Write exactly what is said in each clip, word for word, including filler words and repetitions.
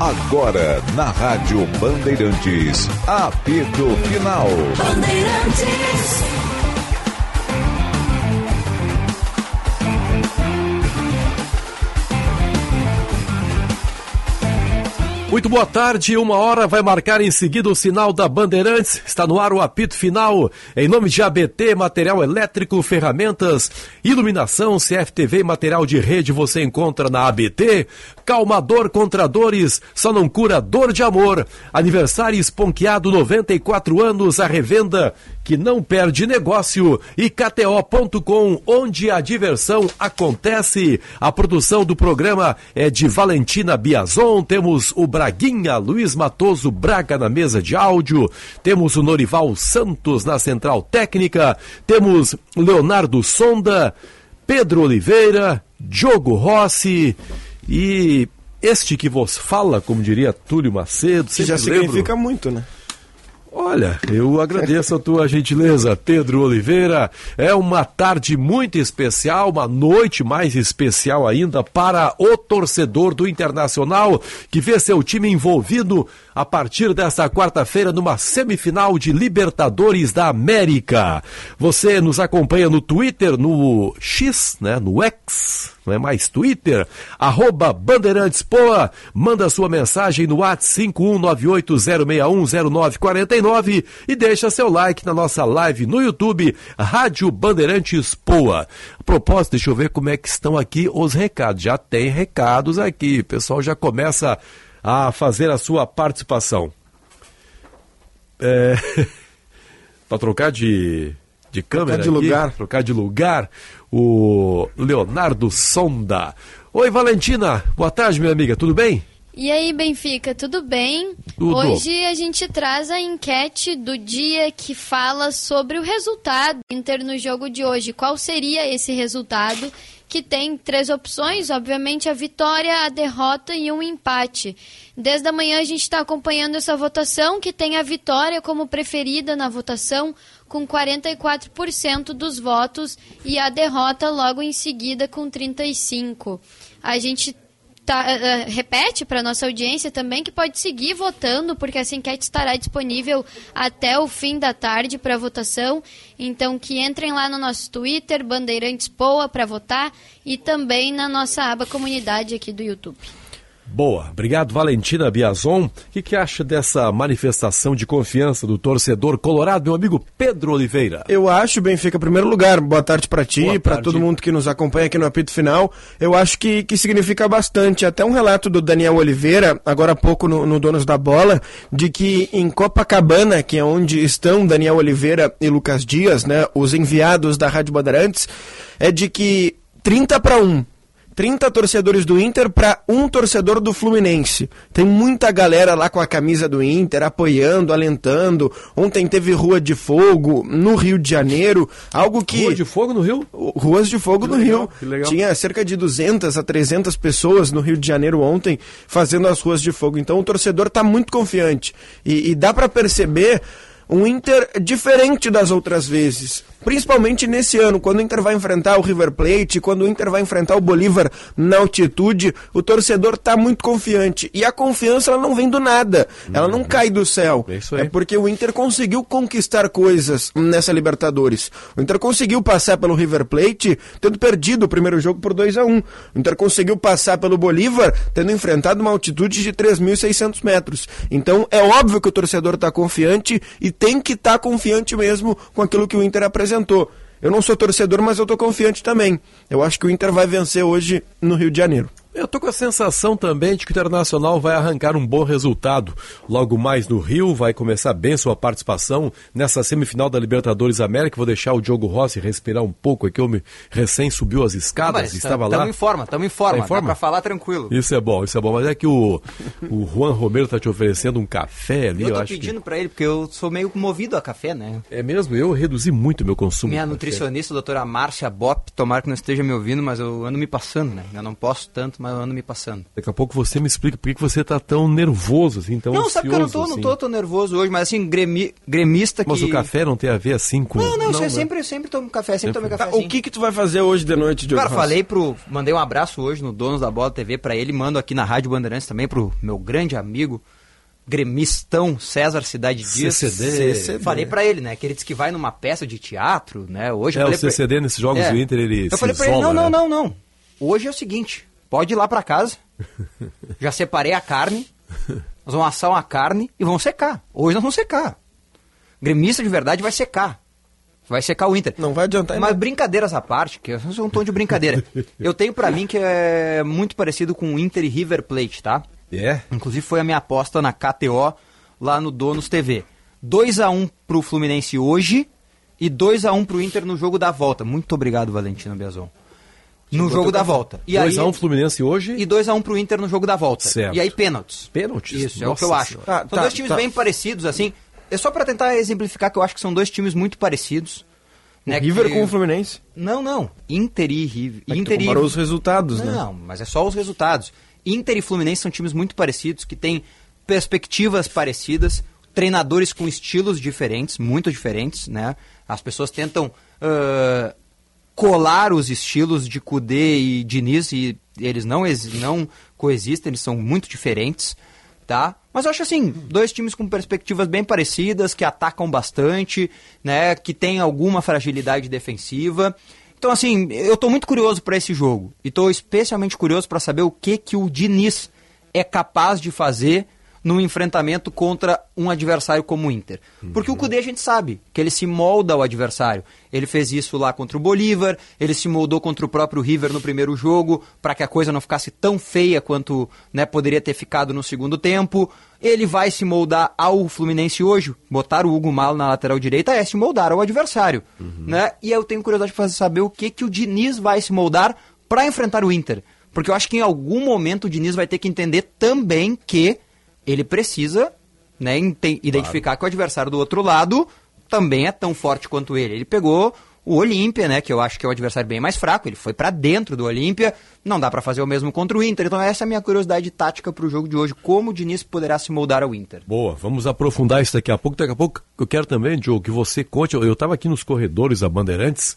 Agora, na Rádio Bandeirantes, apito final. Bandeirantes. Muito boa tarde, uma hora vai marcar em seguida o sinal da Bandeirantes. Está no ar o apito final. Em nome de A B T, material elétrico, ferramentas, iluminação, C F T V e material de rede você encontra na A B T. Calmador contra dores, só não cura dor de amor. Aniversário esponqueado, noventa e quatro anos, a revenda que não perde negócio. E K T O ponto com, onde a diversão acontece. A produção do programa é de Valentina Biazon. Temos o Braguinha, Luiz Matoso Braga na mesa de áudio. Temos o Norival Santos na central técnica. Temos Leonardo Sonda, Pedro Oliveira, Diogo Rossi e este que vos fala, como diria Túlio Macedo. Que já significa muito, né? Olha, eu agradeço a tua gentileza, Pedro Oliveira. É uma tarde muito especial, uma noite mais especial ainda para o torcedor do Internacional, que vê seu time envolvido a partir desta quarta-feira numa semifinal de Libertadores da América. Você nos acompanha no Twitter, no X, né, no X, não é mais Twitter, arroba Bandeirantes Poa, manda sua mensagem no WhatsApp cinco um nove oito zero seis um zero nove quatro nove e deixa seu like na nossa live no YouTube, Rádio Bandeirantes Poa. A propósito, deixa eu ver como é que estão aqui os recados. Já tem recados aqui, o pessoal já começa a fazer a sua participação. É... Para trocar de, de câmera, trocar de aqui, lugar. trocar de lugar, o Leonardo Sonda. Oi, Valentina, boa tarde, minha amiga, tudo bem? E aí, Benfica, tudo bem? Tudo. Hoje a gente traz a enquete do dia que fala sobre o resultado do Inter no jogo de hoje. Qual seria esse resultado? Que tem três opções, obviamente a vitória, a derrota e um empate. Desde a manhã a gente está acompanhando essa votação, que tem a vitória como preferida na votação, com quarenta e quatro por cento dos votos, e a derrota logo em seguida com trinta e cinco por cento. A gente tá, uh, repete para a nossa audiência também que pode seguir votando, porque essa enquete estará disponível até o fim da tarde para votação. Então que entrem lá no nosso Twitter, Bandeirantes Poa, para votar, e também na nossa aba comunidade aqui do YouTube. Boa, obrigado, Valentina Biazon. O que, que acha dessa manifestação de confiança do torcedor colorado, meu amigo Pedro Oliveira? Eu acho, Benfica, em primeiro lugar, boa tarde para ti, para todo mundo que nos acompanha aqui no apito final. Eu acho que, que significa bastante. Até um relato do Daniel Oliveira, agora há pouco no, no Donos da Bola, de que em Copacabana, que é onde estão Daniel Oliveira e Lucas Dias, né, os enviados da Rádio Bandeirantes, é de que trinta para um. trinta torcedores do Inter para um torcedor do Fluminense. Tem muita galera lá com a camisa do Inter, apoiando, alentando. Ontem teve Rua de Fogo no Rio de Janeiro, algo que... Rua de Fogo no Rio? Ruas de Fogo que no legal, Rio. Que legal. Tinha cerca de duzentas a trezentas pessoas no Rio de Janeiro ontem fazendo as Ruas de Fogo. Então o torcedor está muito confiante. E, e dá para perceber um Inter diferente das outras vezes. Principalmente nesse ano, quando o Inter vai enfrentar o River Plate, quando o Inter vai enfrentar o Bolívar na altitude, o torcedor está muito confiante. E a confiança ela não vem do nada, ela não cai do céu. É isso aí. É porque o Inter conseguiu conquistar coisas nessa Libertadores. O Inter conseguiu passar pelo River Plate tendo perdido o primeiro jogo por dois a um. O Inter conseguiu passar pelo Bolívar tendo enfrentado uma altitude de três mil e seiscentos metros. Então é óbvio que o torcedor está confiante e tem que estar tá confiante mesmo com aquilo que o Inter apresentou. Eu não sou torcedor, mas eu estou confiante também. Eu acho que o Inter vai vencer hoje no Rio de Janeiro. Eu tô com a sensação também de que o Internacional vai arrancar um bom resultado. Logo mais no Rio, vai começar bem sua participação nessa semifinal da Libertadores América. Vou deixar o Diogo Rossi respirar um pouco aqui. Eu me recém subiu as escadas, mas estava tamo lá. Estamos em forma, estamos em forma, tá em forma? Dá pra falar tranquilo. Isso é bom, isso é bom. Mas é que o, o Juan Romero tá te oferecendo um café ali. Eu tô eu acho pedindo que... pra ele, porque eu sou meio movido a café, né? É mesmo? Eu reduzi muito o meu consumo. Minha nutricionista, a doutora Márcia Bopp, tomara que não esteja me ouvindo, mas eu ando me passando, né? Eu não posso tanto, mas eu ando me passando. Daqui a pouco você me explica por que você tá tão nervoso, assim, tão Não, ansioso, sabe que eu não tô, assim. não tô tão nervoso hoje, mas assim, gremi, gremista Mas que... o café não tem a ver assim com... Não, não, não eu né? sempre, sempre tomo café, sempre tomei café Tá, assim. o que que tu vai fazer hoje de noite, Diogo Cara, Rossi? falei pro... Mandei um abraço hoje no Donos da Bola T V pra ele, mando aqui na Rádio Bandeirantes também pro meu grande amigo, gremistão César Cidade Dias. C C D. C C D. Falei pra ele, né, que ele disse que vai numa peça de teatro, né, hoje... É, eu o falei pra C C D ele- nesses jogos É. do Inter, ele Eu se falei pra ele, isola, não, não, né? não, não. Hoje é o seguinte, pode ir lá pra casa, já separei a carne, nós vamos assar uma carne e vamos secar. Hoje nós vamos secar. Gremista de verdade vai secar. Vai secar o Inter. Não vai adiantar em Mas nada. brincadeiras à parte, que é um tom de brincadeira. Eu tenho pra mim que é muito parecido com o Inter e River Plate, tá? É? Inclusive foi a minha aposta na K T O lá no Donos T V. dois a um pro Fluminense hoje e dois a um pro Inter no jogo da volta. Muito obrigado, Valentino Biazon. No jogo da volta. E dois a um aí, Fluminense hoje. e dois a um pro Inter no jogo da volta. Certo. E aí pênaltis. Pênaltis? Isso, é o Nossa que eu acho. Senhora. Tá, São tá, dois times tá. bem parecidos, assim. É só pra tentar exemplificar que eu acho que são dois times muito parecidos. Né, River que- com o Fluminense. Não, não. Inter e River. É que tu Inter e... comparou os resultados, né? Não, mas é só os resultados. Inter e Fluminense são times muito parecidos, que têm perspectivas parecidas, treinadores com estilos diferentes, muito diferentes, né? As pessoas tentam ah, colar os estilos de Kudê e Diniz e eles não, ex- não coexistem, eles são muito diferentes, tá? Mas eu acho assim, dois times com perspectivas bem parecidas, que atacam bastante, né? Que tem alguma fragilidade defensiva. Então, assim, eu tô muito curioso para esse jogo. E tô especialmente curioso para saber o que, que o Diniz é capaz de fazer num enfrentamento contra um adversário como o Inter. Porque o Kudê a gente sabe que ele se molda ao adversário. Ele fez isso lá contra o Bolívar, ele se moldou contra o próprio River no primeiro jogo, para que a coisa não ficasse tão feia quanto, né, poderia ter ficado no segundo tempo. Ele vai se moldar ao Fluminense hoje. Botar o Hugo Malo na lateral direita é se moldar ao adversário. Né? E eu tenho curiosidade de fazer saber o que, que o Diniz vai se moldar para enfrentar o Inter. Porque eu acho que em algum momento o Diniz vai ter que entender também que ele precisa, né, ente- identificar que o adversário do outro lado também é tão forte quanto ele. Ele pegou o Olímpia, né, que eu acho que é o adversário bem mais fraco, ele foi pra dentro do Olímpia, não dá pra fazer o mesmo contra o Inter. Então essa é a minha curiosidade tática pro jogo de hoje, como o Diniz poderá se moldar ao Inter. Boa, vamos aprofundar isso daqui a pouco. Daqui a pouco eu quero também, Diogo, que você conte. Eu estava aqui nos corredores da Bandeirantes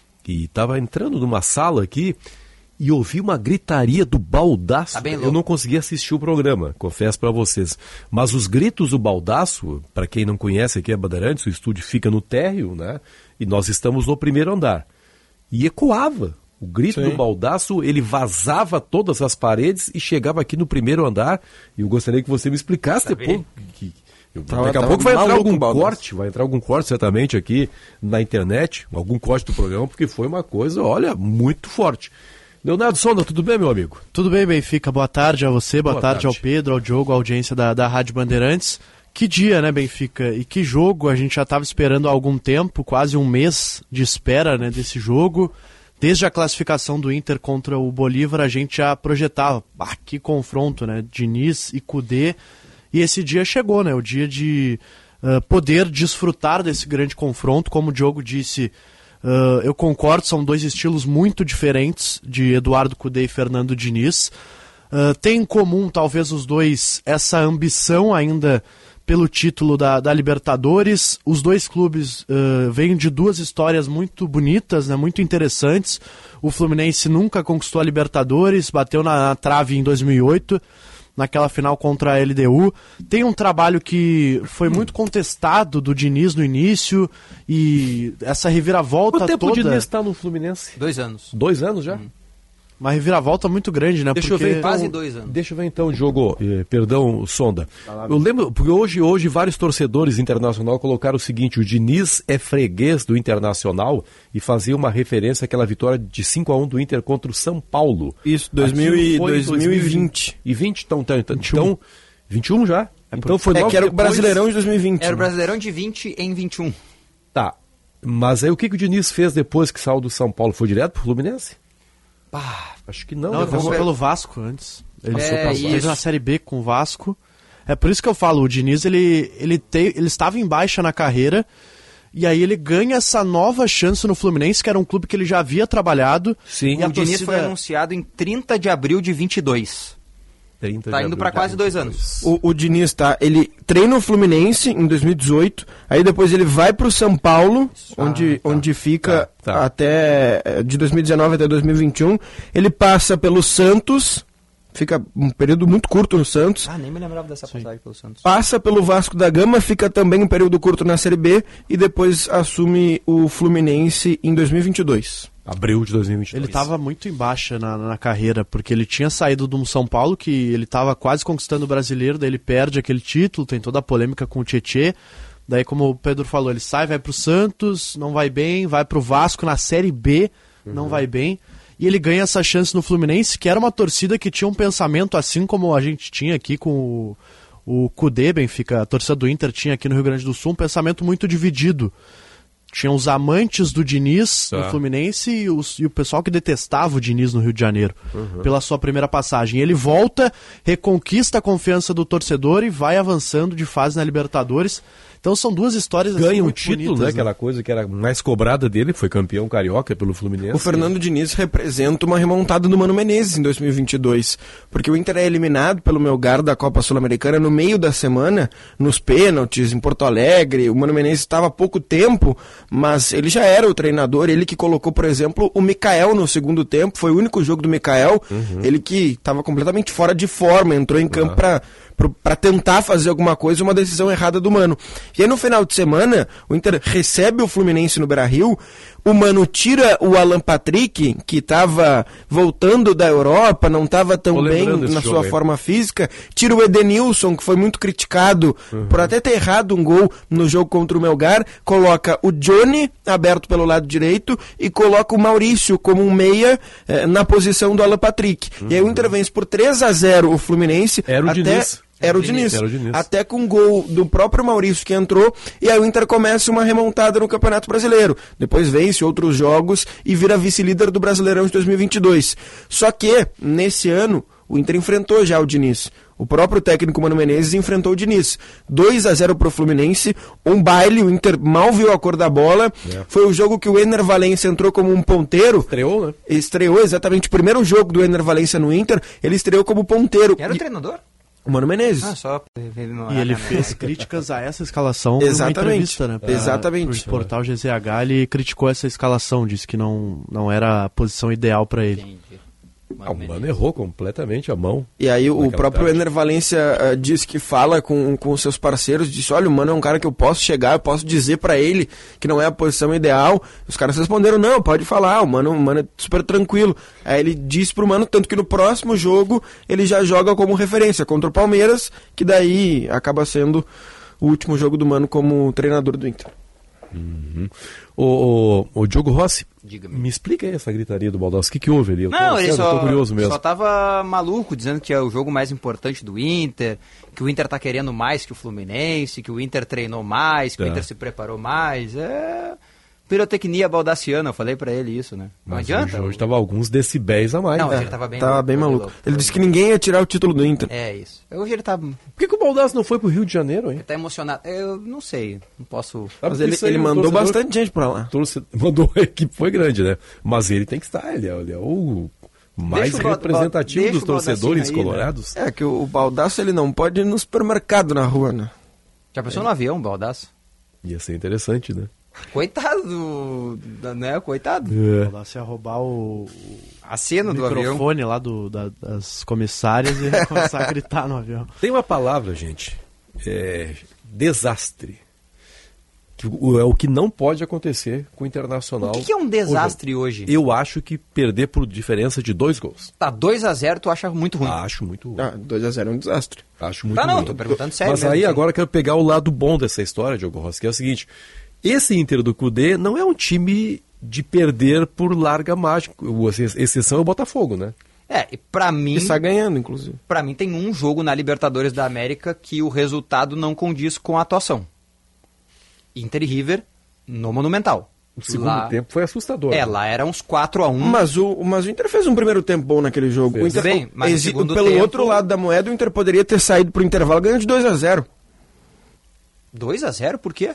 e estava entrando numa sala aqui e ouvi uma gritaria do Baldaço. Tá bem Eu louco. não consegui assistir o programa, confesso para vocês. Mas os gritos do Baldaço, para quem não conhece aqui a Bandeirantes, o estúdio fica no térreo, né? E nós estamos no primeiro andar. E ecoava. O grito Sim. do Baldaço, ele vazava todas as paredes e chegava aqui no primeiro andar. E eu gostaria que você me explicasse depois. Que, eu- Tava- daqui a tava pouco vai entrar maluco algum o Baldaço. corte, vai entrar algum corte certamente aqui na internet, algum corte do programa, porque foi uma coisa, olha, muito forte. Leonardo Sonda, tudo bem, meu amigo? Tudo bem, Benfica? Boa tarde a você, boa, Boa tarde, tarde. ao Pedro, ao Diogo, à audiência da, da Rádio Bandeirantes. Que dia, né, Benfica? E que jogo, a gente já estava esperando há algum tempo, quase um mês de espera, né, desse jogo. Desde a classificação do Inter contra o Bolívar, a gente já projetava, ah, que confronto, né, Diniz e Kudê. E esse dia chegou, né, o dia de uh, poder desfrutar desse grande confronto, como o Diogo disse. Uh, eu concordo, são dois estilos muito diferentes de Eduardo Kudê e Fernando Diniz. Uh, tem em comum, talvez, os dois essa ambição ainda pelo título da, da Libertadores. Os dois clubes uh, vêm de duas histórias muito bonitas, né, muito interessantes. O Fluminense nunca conquistou a Libertadores, bateu na, na trave em dois mil e oito, naquela final contra a L D U. Tem um trabalho que foi muito contestado do Diniz no início e essa reviravolta Quanto tempo toda... o Diniz está no Fluminense? Dois anos. Dois anos já? Uma reviravolta muito grande, né? Deixa Porque... eu ver então, Quase dois anos. Deixa eu ver então, Diogo, eh, perdão, Sonda. Eu lembro, porque hoje, hoje vários torcedores internacional colocaram o seguinte: o Diniz é freguês do Internacional e fazia uma referência àquela vitória de cinco a um do Inter contra o São Paulo. Isso, dois mil e- Aquilo foi em dois mil e vinte. E vinte, então, então, então, então vinte e um já? Então foi É logo que era o depois- Brasileirão de dois mil e vinte. Era o né? Brasileirão de vinte em vinte e um. Tá, mas aí o que, que o Diniz fez depois que saiu do São Paulo? Foi direto pro Fluminense? Pá, Acho que não. Não, né? ele passou vamos- pelo Vasco antes. Ele É, passou- passou- teve isso. na Série B com o Vasco. É por isso que eu falo, o Diniz, ele, ele, te, ele estava em baixa na carreira E aí ele ganha essa nova chance no Fluminense, que era um clube que ele já havia trabalhado. Sim. E o Diniz torcida... foi anunciado em trinta de abril de vinte e dois. Tá indo para quase dois anos. O, o Diniz, tá? Ele treina o Fluminense em dois mil e dezoito, aí depois ele vai pro São Paulo, ah, onde, tá. onde fica tá, tá. até de dois mil e dezenove até dois mil e vinte e um. Ele passa pelo Santos, fica um período muito curto no Santos. Ah, nem me lembrava dessa passagem pelo Santos. Passa pelo Vasco da Gama, fica também um período curto na Série B e depois assume o Fluminense em dois mil e vinte e dois. Abril de dois mil e vinte e dois. Ele estava muito em baixa na, na carreira, porque ele tinha saído de um São Paulo que ele estava quase conquistando o brasileiro, daí ele perde aquele título, tem toda a polêmica com o Tietê. Daí, como o Pedro falou, ele sai, vai pro Santos, não vai bem, vai pro Vasco na Série B, uhum. não vai bem. E ele ganha essa chance no Fluminense, que era uma torcida que tinha um pensamento assim como a gente tinha aqui com o, o Cudê, Benfica, a torcida do Inter tinha aqui no Rio Grande do Sul, um pensamento muito dividido. Tinha os amantes do Diniz tá. no Fluminense e, os, e o pessoal que detestava o Diniz no Rio de Janeiro, uhum. pela sua primeira passagem. Ele volta, reconquista a confiança do torcedor e vai avançando de fase na Libertadores. Então são duas histórias assim, ganha um muito título, bonitas, né? né? Aquela coisa que era mais cobrada dele, foi campeão carioca pelo Fluminense. O Fernando Diniz representa uma remontada do Mano Menezes em dois mil e vinte e dois, porque o Inter é eliminado pelo Melgar da Copa Sul-Americana no meio da semana, nos pênaltis, em Porto Alegre. O Mano Menezes estava há pouco tempo, mas ele já era o treinador, ele que colocou, por exemplo, o Mikael no segundo tempo, foi o único jogo do Mikael, uhum. ele que estava completamente fora de forma, entrou em campo uhum. para para tentar fazer alguma coisa, uma decisão errada do Mano. E aí no final de semana, o Inter recebe o Fluminense no Beira-Rio, o Mano tira o Alan Patrick, que estava voltando da Europa, não estava tão bem na sua aí. forma física, tira o Edenilson, que foi muito criticado uhum. por até ter errado um gol no jogo contra o Melgar, coloca o Johnny aberto pelo lado direito e coloca o Maurício como um meia eh, na posição do Alan Patrick. Uhum. E aí o Inter vence por três a zero o Fluminense. Era o até... Diniz. Era o Diniz. Era o Diniz. Até com um gol do próprio Maurício que entrou, e aí o Inter começa uma remontada no Campeonato Brasileiro. Depois vence outros jogos e vira vice-líder do Brasileirão de dois mil e vinte e dois. Só que, nesse ano, o Inter enfrentou já o Diniz. O próprio técnico Mano Menezes enfrentou o Diniz. dois a zero pro Fluminense, um baile, o Inter mal viu a cor da bola. É. Foi o jogo que o Ener Valencia entrou como um ponteiro. Estreou, né? Estreou, exatamente. O primeiro jogo do Ener Valencia no Inter, ele estreou como ponteiro. Era o e... treinador? O Mano Menezes. Ah, só e ele fez críticas a essa escalação Exatamente. numa entrevista, né? Pra, Exatamente. Pro portal G Z H, ele criticou essa escalação, disse que não, não era a posição ideal para ele. Entendi. Ah, o Mano errou completamente a mão. E aí o próprio tarde. Ener Valencia uh, diz que fala com, com os seus parceiros, disse, olha, o Mano é um cara que eu posso chegar, eu posso dizer pra ele que não é a posição ideal. Os caras responderam, não, pode falar, o Mano, o Mano é super tranquilo. Aí ele disse pro Mano, tanto que no próximo jogo ele já joga como referência contra o Palmeiras, que daí acaba sendo o último jogo do Mano como treinador do Inter. Uhum. O, o, o Diogo Rossi, Diga-me. Me explica aí essa gritaria do Baldassi, o que, que houve ali? Eu não, tô, ele eu só, tô curioso mesmo. só tava maluco, dizendo que é o jogo mais importante do Inter, que o Inter tá querendo mais que o Fluminense, que o Inter treinou mais, que é. o Inter se preparou mais. É pirotecnia baldassiana, eu falei pra ele isso, né? Não Mas adianta. Hoje, hoje tava alguns decibéis a mais. Não, né? ele tava bem Tava louco, bem maluco. louco, ele disse que ninguém ia tirar o título do Inter. É isso. Hoje ele tá... Por que, que o Baldassi não foi pro Rio de Janeiro, hein? Ele tá emocionado. Eu não sei, não posso... Ah, Mas ele, ele mandou torcedor, bastante gente pra lá. Torcedor, mandou, a equipe foi grande, né? Mas ele tem que estar, ele é, ele é o mais deixa representativo o, dos torcedores aí, colorados. Né? É que o, o Baldassi, ele não pode ir no supermercado na rua, né? Já pensou é. no avião, o Baldassi? Ia ser interessante, né? Coitado, né? Coitado. É. Se ia roubar o, a cena o do avião. microfone lá do, da, das comissárias e ia começar a gritar no avião. Tem uma palavra, gente, é desastre. Que é o que não pode acontecer com o Internacional. O que, que é um desastre hoje? Eu acho que perder por diferença de dois gols. Tá, dois a zero tu acha muito ruim? Acho muito ruim. Ah, dois a zero é um desastre. Acho muito tá, não, ruim. tô perguntando sério. Mas mesmo, aí assim. agora eu quero pegar o lado bom dessa história, Diogo Rossi, que é o seguinte: esse Inter do Cudê não é um time de perder por larga mágica. A exceção é o Botafogo, né? É, e pra mim... Está ganhando, inclusive. Pra mim tem um jogo na Libertadores da América que o resultado não condiz com a atuação. Inter e River no Monumental. O segundo lá... tempo foi assustador. É, né? lá era uns quatro a um. Mas o, mas o Inter fez um primeiro tempo bom naquele jogo. Fez. O Inter, Bem, mas exi... segundo pelo tempo... outro lado da moeda, o Inter poderia ter saído pro intervalo ganhando de dois a zero. dois a zero? Por quê?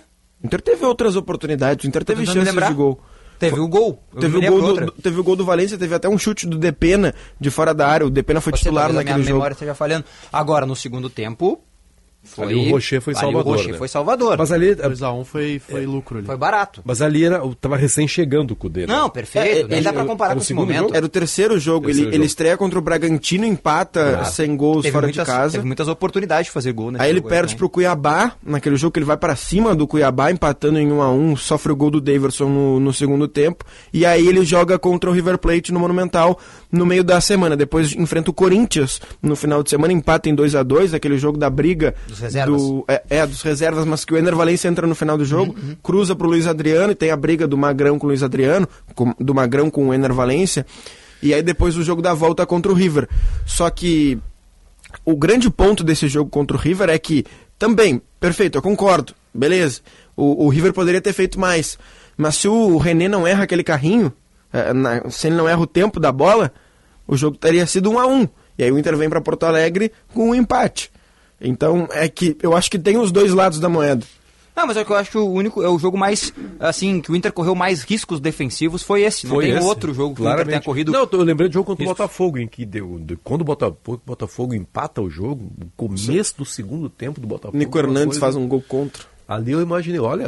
O Inter teve outras oportunidades, o Inter teve chances lembrar. de gol. Teve o gol. Teve o gol, do, teve o gol do Valência, teve até um chute do Depena de fora da área. O Depena foi Você titular naquele a minha jogo. memória esteja falhando. Agora, no segundo tempo... Foi, ali o Rocher foi ali Salvador. O Rocher né? foi Salvador. Mas ali, dois a um foi, foi lucro ali. Foi barato. mas ali era, tava recém chegando o Cudê. Né? Não, perfeito. É, Nem ele- dá pra comparar era com o esse segundo momento. jogo? Era o terceiro jogo. Terceiro ele, jogo. ele estreia contra o Bragantino, empata Ah. sem gols Teve fora muitas, de casa. teve muitas oportunidades de fazer gol nesse Aí ele jogo perde também. pro Cuiabá, naquele jogo que ele vai para cima do Cuiabá, empatando em um a um, sofre o gol do Daverson no, no segundo tempo, e aí ele joga contra o River Plate no Monumental no meio da semana. Depois enfrenta o Corinthians no final de semana, empata em dois a dois, aquele jogo da briga Dos reservas. do, é, é, dos reservas, mas que o Ener Valencia entra no final do jogo, uhum. cruza pro Luiz Adriano, e tem a briga do Magrão com o Luiz Adriano, com, do Magrão com o Ener Valencia, e aí depois o jogo da volta contra o River. Só que o grande ponto desse jogo contra o River é que, também, perfeito, eu concordo, beleza, o, o River poderia ter feito mais, mas se o René não erra aquele carrinho, é, na, se ele não erra o tempo da bola, o jogo teria sido um a um, e aí o Inter vem para Porto Alegre com um empate. Então, é que eu acho que tem os dois lados da moeda. Não, mas é que eu acho que o único, é o jogo mais, assim, que o Inter correu mais riscos defensivos foi esse. Não Foi tem esse, outro jogo que o Inter tenha corrido. Não, eu lembrei do jogo contra Isso. o Botafogo, em que deu, de- quando o Botafogo, o Botafogo empata o jogo, o começo do segundo tempo do Botafogo. Nico uma Hernandes coisa- faz um gol contra. Ali eu imaginei, olha,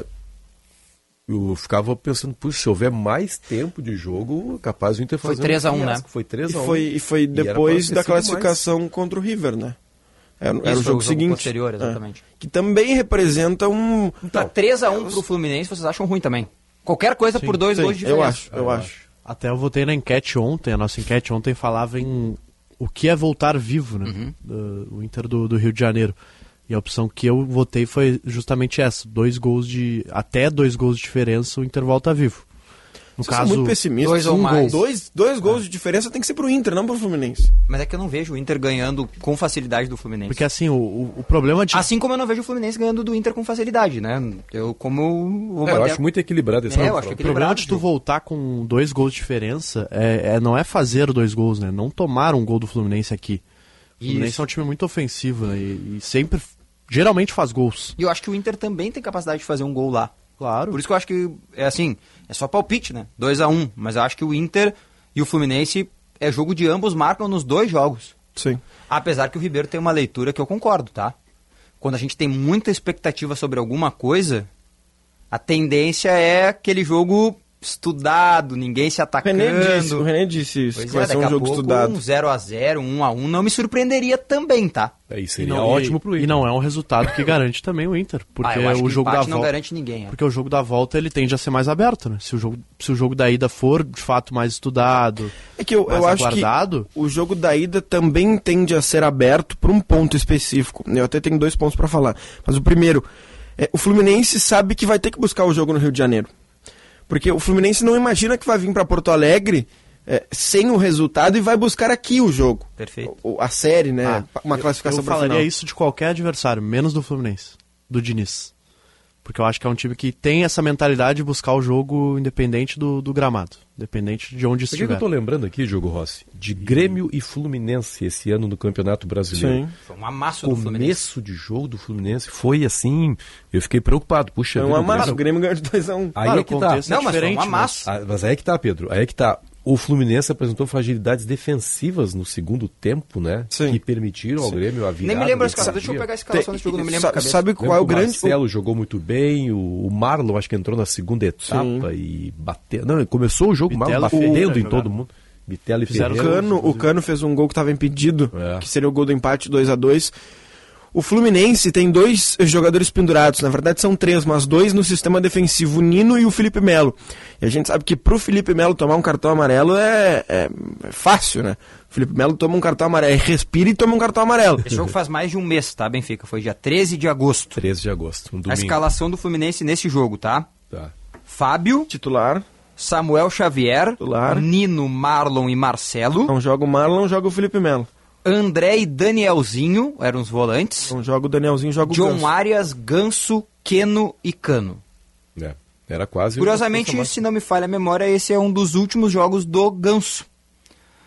eu ficava pensando, puxa, se houver mais tempo de jogo, capaz o Inter Foi fazer três a um, fiasco. né? Foi E três a um. foi, e foi E era depois pra da ter sido mais. classificação contra o River, né? Era, era Isso, o foi jogo o seguinte. posterior, é. exatamente. Que também representa um... Tá três a um pro Fluminense, vocês acham ruim também? Qualquer coisa por dois Sim, gols de eu diferença. acho, eu acho. Até eu votei na enquete ontem, a nossa enquete ontem falava em o que é voltar vivo, né? Uhum. Do- o Inter do, do Rio de Janeiro. E a opção que eu votei foi justamente essa, dois gols de, até dois gols de diferença, o Inter volta vivo. No Vocês caso, são muito pessimistas. dois ou Um mais. gol. Dois, dois gols de diferença tem que ser pro Inter, não pro Fluminense. Mas é que eu não vejo o Inter ganhando com facilidade do Fluminense. porque assim, o, o, o problema de... Assim como eu não vejo o Fluminense ganhando do Inter com facilidade, né? Eu, como o É, eu Vandeco- acho muito equilibrado esse É, eu jogo. acho que O problema equilibrado de o tu jogo. voltar com dois gols de diferença é, é- não é fazer dois gols, né? Não tomar um gol do Fluminense aqui. O Fluminense Isso. é um time muito ofensivo, né? E, e sempre, geralmente faz gols. E eu acho que o Inter também tem capacidade de fazer um gol lá. Claro. Por isso que eu acho que, é assim, é só palpite, né? dois a um. Mas eu acho que o Inter e o Fluminense é jogo de ambos marcam nos dois jogos. Sim. Apesar que o Ribeiro tem uma leitura que eu concordo, tá? Quando a gente tem muita expectativa sobre alguma coisa, a tendência é aquele jogo estudado, ninguém se O atacando. René disse, o René disse isso, Pois que é, vai ser daqui um a jogo pouco estudado. um zero a zero, um a um, não me surpreenderia também, tá? É, isso E seria não, ótimo e, pro Inter. e não é um resultado que garante também o Inter. Porque ah, eu acho o que jogo da empate não volta. garante ninguém. É. Porque o jogo da volta ele tende a ser mais aberto, né? Se o jogo, se o jogo da ida for de fato mais estudado, É que eu, mais eu acho aguardado. que o jogo da ida também tende a ser aberto por um ponto específico. Eu até tenho dois pontos para falar. Mas o primeiro, é, o Fluminense sabe que vai ter que buscar o jogo no Rio de Janeiro. Porque o Fluminense não imagina que vai vir para Porto Alegre é, sem o resultado e vai buscar aqui o jogo. Perfeito. O- a série, né? Ah, uma classificação eu para falaria final. isso de qualquer adversário, menos do Fluminense, do Diniz. Porque eu acho que é um time que tem essa mentalidade de buscar o jogo independente do, do gramado, independente de onde Por que que estiver. eu tô lembrando aqui, Diogo Rossi? De Grêmio e Fluminense esse ano no Campeonato Brasileiro. Sim. Foi um amasso do O Fluminense. começo de jogo do Fluminense foi assim, eu fiquei preocupado. Puxa, É um vida, o amasso, o Grêmio- Grêmio ganhou de dois a um. Aí Claro, é que o tá. contexto é Não, mas foi um diferente, amasso. Ah, mas aí é que tá, Pedro. Aí é que tá. O Fluminense apresentou fragilidades defensivas no segundo tempo, né? Sim. Que permitiram ao Grêmio a virada. Nem me lembro a do escalação. Deixa eu dia. pegar a escalação desse jogo, não me lembro Sa- a cabeça. Sabe Lembra qual é o que grande... Marcelo jogou muito bem, o, o Marlon acho que entrou na segunda etapa e bateu. Não, começou o jogo Bitelo mal, e Ferreira batendo em jogaram. todo mundo. Bitelo e Fizeram O Ferreira. Cano, o Cano fez um gol que estava impedido, É. que seria o gol do empate dois a dois. O Fluminense tem dois jogadores pendurados, na verdade são três, mas dois no sistema defensivo, o Nino e o Felipe Melo. E a gente sabe que pro Felipe Melo tomar um cartão amarelo é, é- é fácil, né? O Felipe Melo toma um cartão amarelo, respira e toma um cartão amarelo. Esse jogo faz mais de um mês, tá, Benfica? Foi dia treze de agosto. treze de agosto, um A domingo. escalação do Fluminense nesse jogo, tá? Tá. Fábio, Titular, Samuel Xavier, Titular. Nino, Marlon e Marcelo, não joga o Marlon, não joga o Felipe Melo. André e Danielzinho, eram os volantes, Não joga o Danielzinho, joga o John Ganso. Arias, Ganso, Queno e Cano. É, era quase... Curiosamente, se não me falha a memória, esse é um dos últimos jogos do Ganso.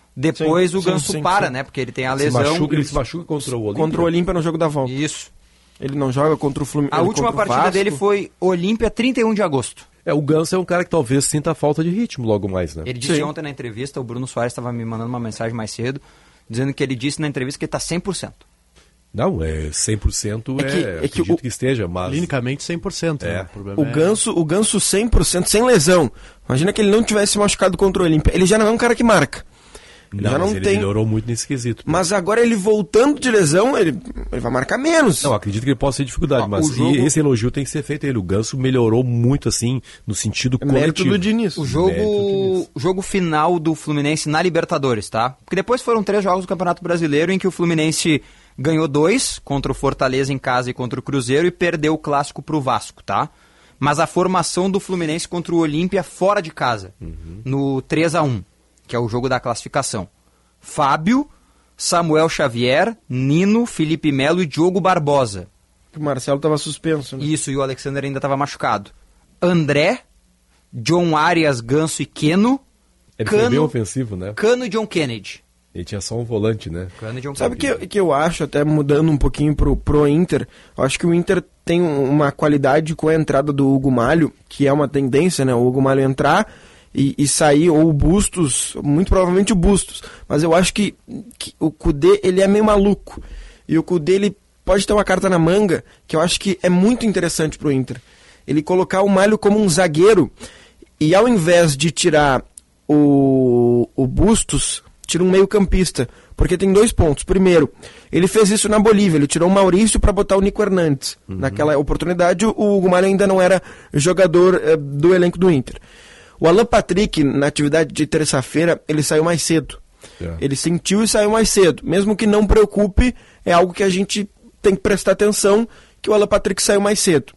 Depois Sim, o sim, Ganso sim, para, sim. né? Porque ele tem a se lesão. machuca, ele se machuca contra o Olímpia. Contra o Olímpia no jogo da volta. Isso. Ele não joga contra o Fluminense. A última partida Vasco. dele foi Olímpia, trinta e um de agosto. É, o Ganso é um cara que talvez sinta falta de ritmo logo mais, né? Ele disse Sim. ontem na entrevista, o Bruno Soares estava me mandando uma mensagem mais cedo, dizendo que ele disse na entrevista que ele está cem por cento. Não, é cem por cento, É que- é, é que acredito o- que esteja, mas... Clinicamente cem por cento. É. Né? O, problema O é- Ganso, o Ganso cem por cento sem lesão. Imagina que ele não tivesse machucado contra o Olímpia. Ele já não é um cara que marca. Ele Não, já mas não ele tem. melhorou muito nesse quesito. Mas agora ele voltando de lesão, ele, ele vai marcar menos. Não, acredito que ele possa ter dificuldade, Ah, mas o jogo- e esse elogio tem que ser feito a ele. O Ganso melhorou muito, assim, no sentido É mérito coletivo. do Diniz. O Mérito jogo, do Diniz. o jogo final do Fluminense na Libertadores, tá? Porque depois foram três jogos do Campeonato Brasileiro em que o Fluminense ganhou dois, contra o Fortaleza em casa e contra o Cruzeiro, e perdeu o clássico pro Vasco, tá? Mas a formação do Fluminense contra o Olímpia fora de casa, Uhum. no três a um, que é o jogo da classificação. Fábio, Samuel Xavier, Nino, Felipe Melo e Diogo Barbosa. O Marcelo estava suspenso. Né? Isso, e o Alexander ainda estava machucado. André, John Arias, Ganso e Keno. Ele foi bem Cano, ofensivo, né? Cano e John Kennedy. Ele tinha só um volante, né? Cano e John Sabe o Kennedy. que, que eu acho, até mudando um pouquinho pro, pro Inter, eu acho que o Inter tem um- uma qualidade com a entrada do Hugo Malho, que é uma tendência, né? O Hugo Malho entrar e, e sair, ou o Bustos, muito provavelmente o Bustos. Mas eu acho que, que o Kudê, ele é meio maluco. E o Kudê, ele pode ter uma carta na manga, que eu acho que é muito interessante pro Inter. Ele colocar o Malho como um zagueiro, e ao invés de tirar o, o Bustos, tira um meio campista, porque tem dois pontos. Primeiro, ele fez isso na Bolívia, ele tirou o Maurício para botar o Nico Hernandes. Uhum. Naquela oportunidade, o Hugo Malho ainda não era jogador eh, do elenco do Inter. O Alan Patrick, na atividade de terça-feira, ele saiu mais cedo. É. Ele sentiu e saiu mais cedo. Mesmo que não preocupe, é algo que a gente tem que prestar atenção, que o Alan Patrick saiu mais cedo.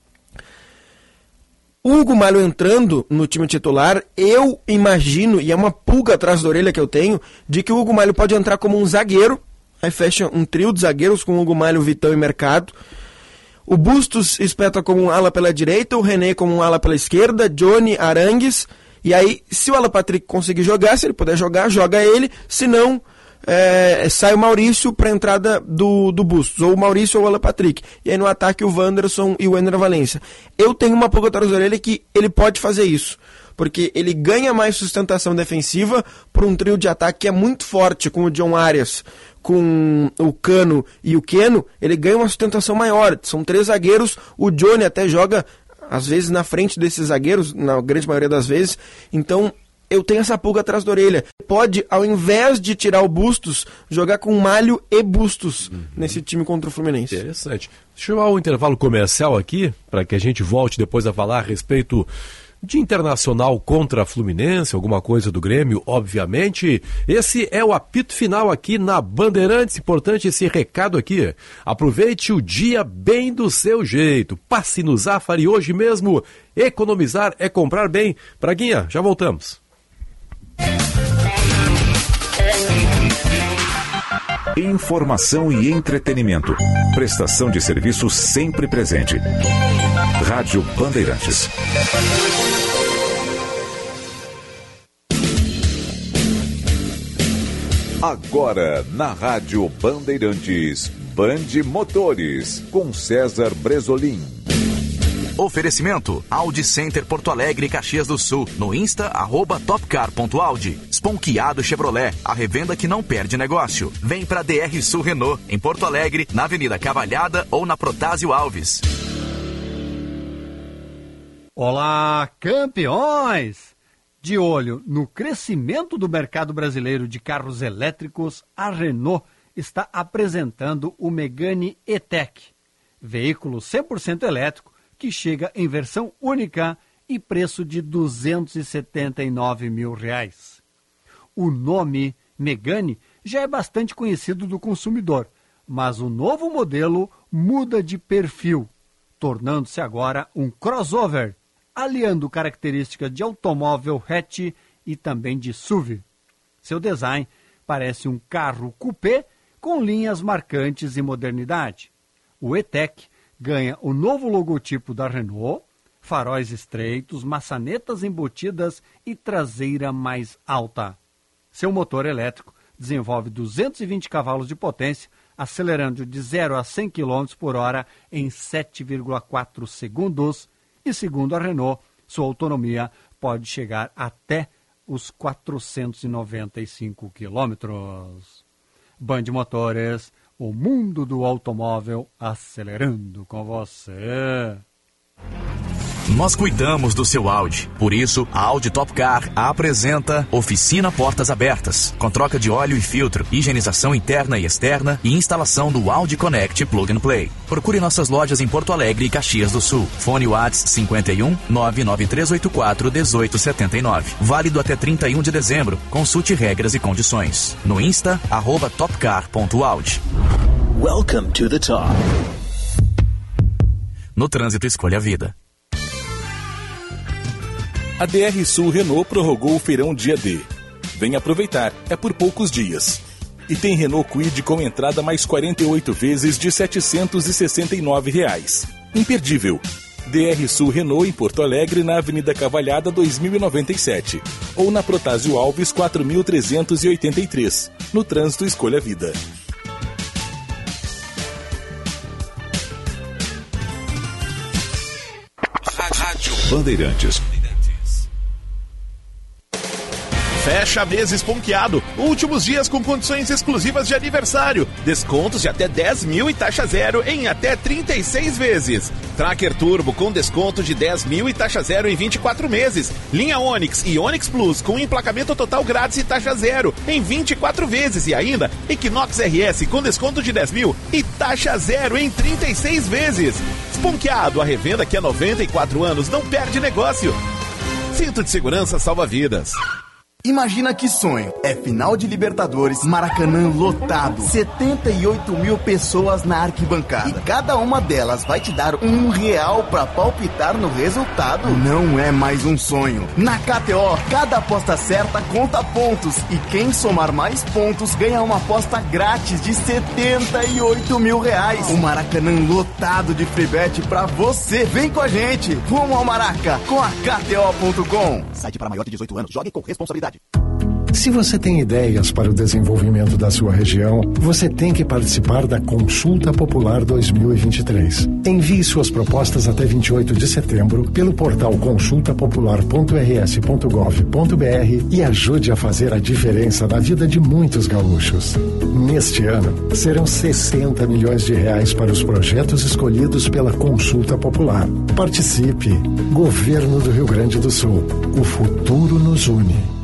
O Hugo Malho entrando no time titular, eu imagino, e é uma pulga atrás da orelha que eu tenho, de que o Hugo Malho pode entrar como um zagueiro, aí fecha um trio de zagueiros com o Hugo Malho, Vitão e Mercado. O Bustos espeta como um ala pela direita, o René como um ala pela esquerda, Johnny, Arangues, e aí, se o Alan Patrick conseguir jogar, se ele puder jogar, joga ele, se não, é, sai o Maurício para a entrada do, do Bustos, ou o Maurício ou o Alan Patrick. E aí no ataque o Wanderson e o Ender Valência. Eu tenho uma pouca atrás da orelha que ele pode fazer isso, porque ele ganha mais sustentação defensiva por um trio de ataque que é muito forte, com o John Arias, com o Cano e o Keno, ele ganha uma sustentação maior. São três zagueiros, o Johnny até joga às vezes na frente desses zagueiros, na grande maioria das vezes. Então eu tenho essa pulga atrás da orelha. Pode, ao invés de tirar o Bustos, jogar com Malho e Bustos uhum. nesse time contra o Fluminense. Interessante. Deixa eu chamar o intervalo comercial aqui, para que a gente volte depois a falar a respeito de Internacional contra Fluminense, alguma coisa do Grêmio, obviamente. Esse é o apito final aqui na Bandeirantes. Importante esse recado aqui. Aproveite o dia bem do seu jeito. Passe no Zafari hoje mesmo. Economizar é comprar bem. Braguinha, já voltamos. Informação e entretenimento. Prestação de serviço sempre presente. Rádio Bandeirantes. Agora, na Rádio Bandeirantes, Band Motores, com César Bresolim. Oferecimento, Audi Center Porto Alegre, Caxias do Sul. No Insta, arroba topcar.audi. Sponkeado Chevrolet, a revenda que não perde negócio. Vem pra D R Sul Renault, em Porto Alegre, na Avenida Cavalhada ou na Protásio Alves. Olá, campeões! De olho no crescimento do mercado brasileiro de carros elétricos, a Renault está apresentando o Megane E-Tech, veículo cem por cento elétrico que chega em versão única e preço de duzentos e setenta e nove mil reais. O nome Megane já é bastante conhecido do consumidor, mas o novo modelo muda de perfil, tornando-se agora um crossover, aliando características de automóvel hatch e também de S U V. Seu design parece um carro coupé com linhas marcantes e modernidade. O E-Tech ganha o novo logotipo da Renault, faróis estreitos, maçanetas embutidas e traseira mais alta. Seu motor elétrico desenvolve duzentos e vinte cavalos de potência, acelerando de zero a cem quilômetros por hora em sete vírgula quatro segundos. E segundo a Renault, sua autonomia pode chegar até os quatrocentos e noventa e cinco quilômetros. Band Motores, o mundo do automóvel acelerando com você. Nós cuidamos do seu Audi. Por isso, a Audi Top Car apresenta Oficina Portas Abertas, com troca de óleo e filtro, higienização interna e externa e instalação do Audi Connect Plug and Play. Procure nossas lojas em Porto Alegre e Caxias do Sul. Fone WhatsApp cinquenta e um, nove nove três oito quatro, um oito sete nove. Válido até trinta e um de dezembro. Consulte regras e condições. No Insta, arroba topcar ponto audi. Welcome to the top. No trânsito, escolha a vida. A D R Sul Renault prorrogou o feirão dia D. Vem aproveitar, é por poucos dias. E tem Renault Kwid com entrada mais quarenta e oito vezes de setecentos e sessenta e nove reais. Imperdível. D R Sul Renault em Porto Alegre, na Avenida Cavalhada dois mil e noventa e sete. Ou na Protásio Alves quatro mil trezentos e oitenta e três. No trânsito, escolha a vida. Rádio Bandeirantes. Fecha mês esponqueado. Últimos dias com condições exclusivas de aniversário. Descontos de até dez mil e taxa zero em até trinta e seis vezes. Tracker Turbo com desconto de dez mil e taxa zero em vinte e quatro meses. Linha Onix e Onix Plus com emplacamento total grátis e taxa zero em vinte e quatro vezes. E ainda Equinox R S com desconto de dez mil e taxa zero em trinta e seis vezes. Esponqueado, a revenda que há noventa e quatro anos não perde negócio. Cinto de segurança salva vidas. Imagina que sonho, é final de Libertadores, Maracanã lotado, setenta e oito mil pessoas na arquibancada, e cada uma delas vai te dar um real pra palpitar no resultado. Não é mais um sonho. Na K T O, cada aposta certa conta pontos, e quem somar mais pontos ganha uma aposta grátis de setenta e oito mil reais. O Maracanã lotado de free bet pra você. Vem com a gente, rumo ao Maraca, com a K T O ponto com. Site para maior de dezoito anos, jogue com responsabilidade. Se você tem ideias para o desenvolvimento da sua região, você tem que participar da Consulta Popular dois mil e vinte e três. Envie suas propostas até vinte e oito de setembro pelo portal consulta popular ponto r s ponto gov ponto b r e ajude a fazer a diferença na vida de muitos gaúchos. Neste ano, serão sessenta milhões de reais para os projetos escolhidos pela Consulta Popular. Participe! Governo do Rio Grande do Sul. O futuro nos une.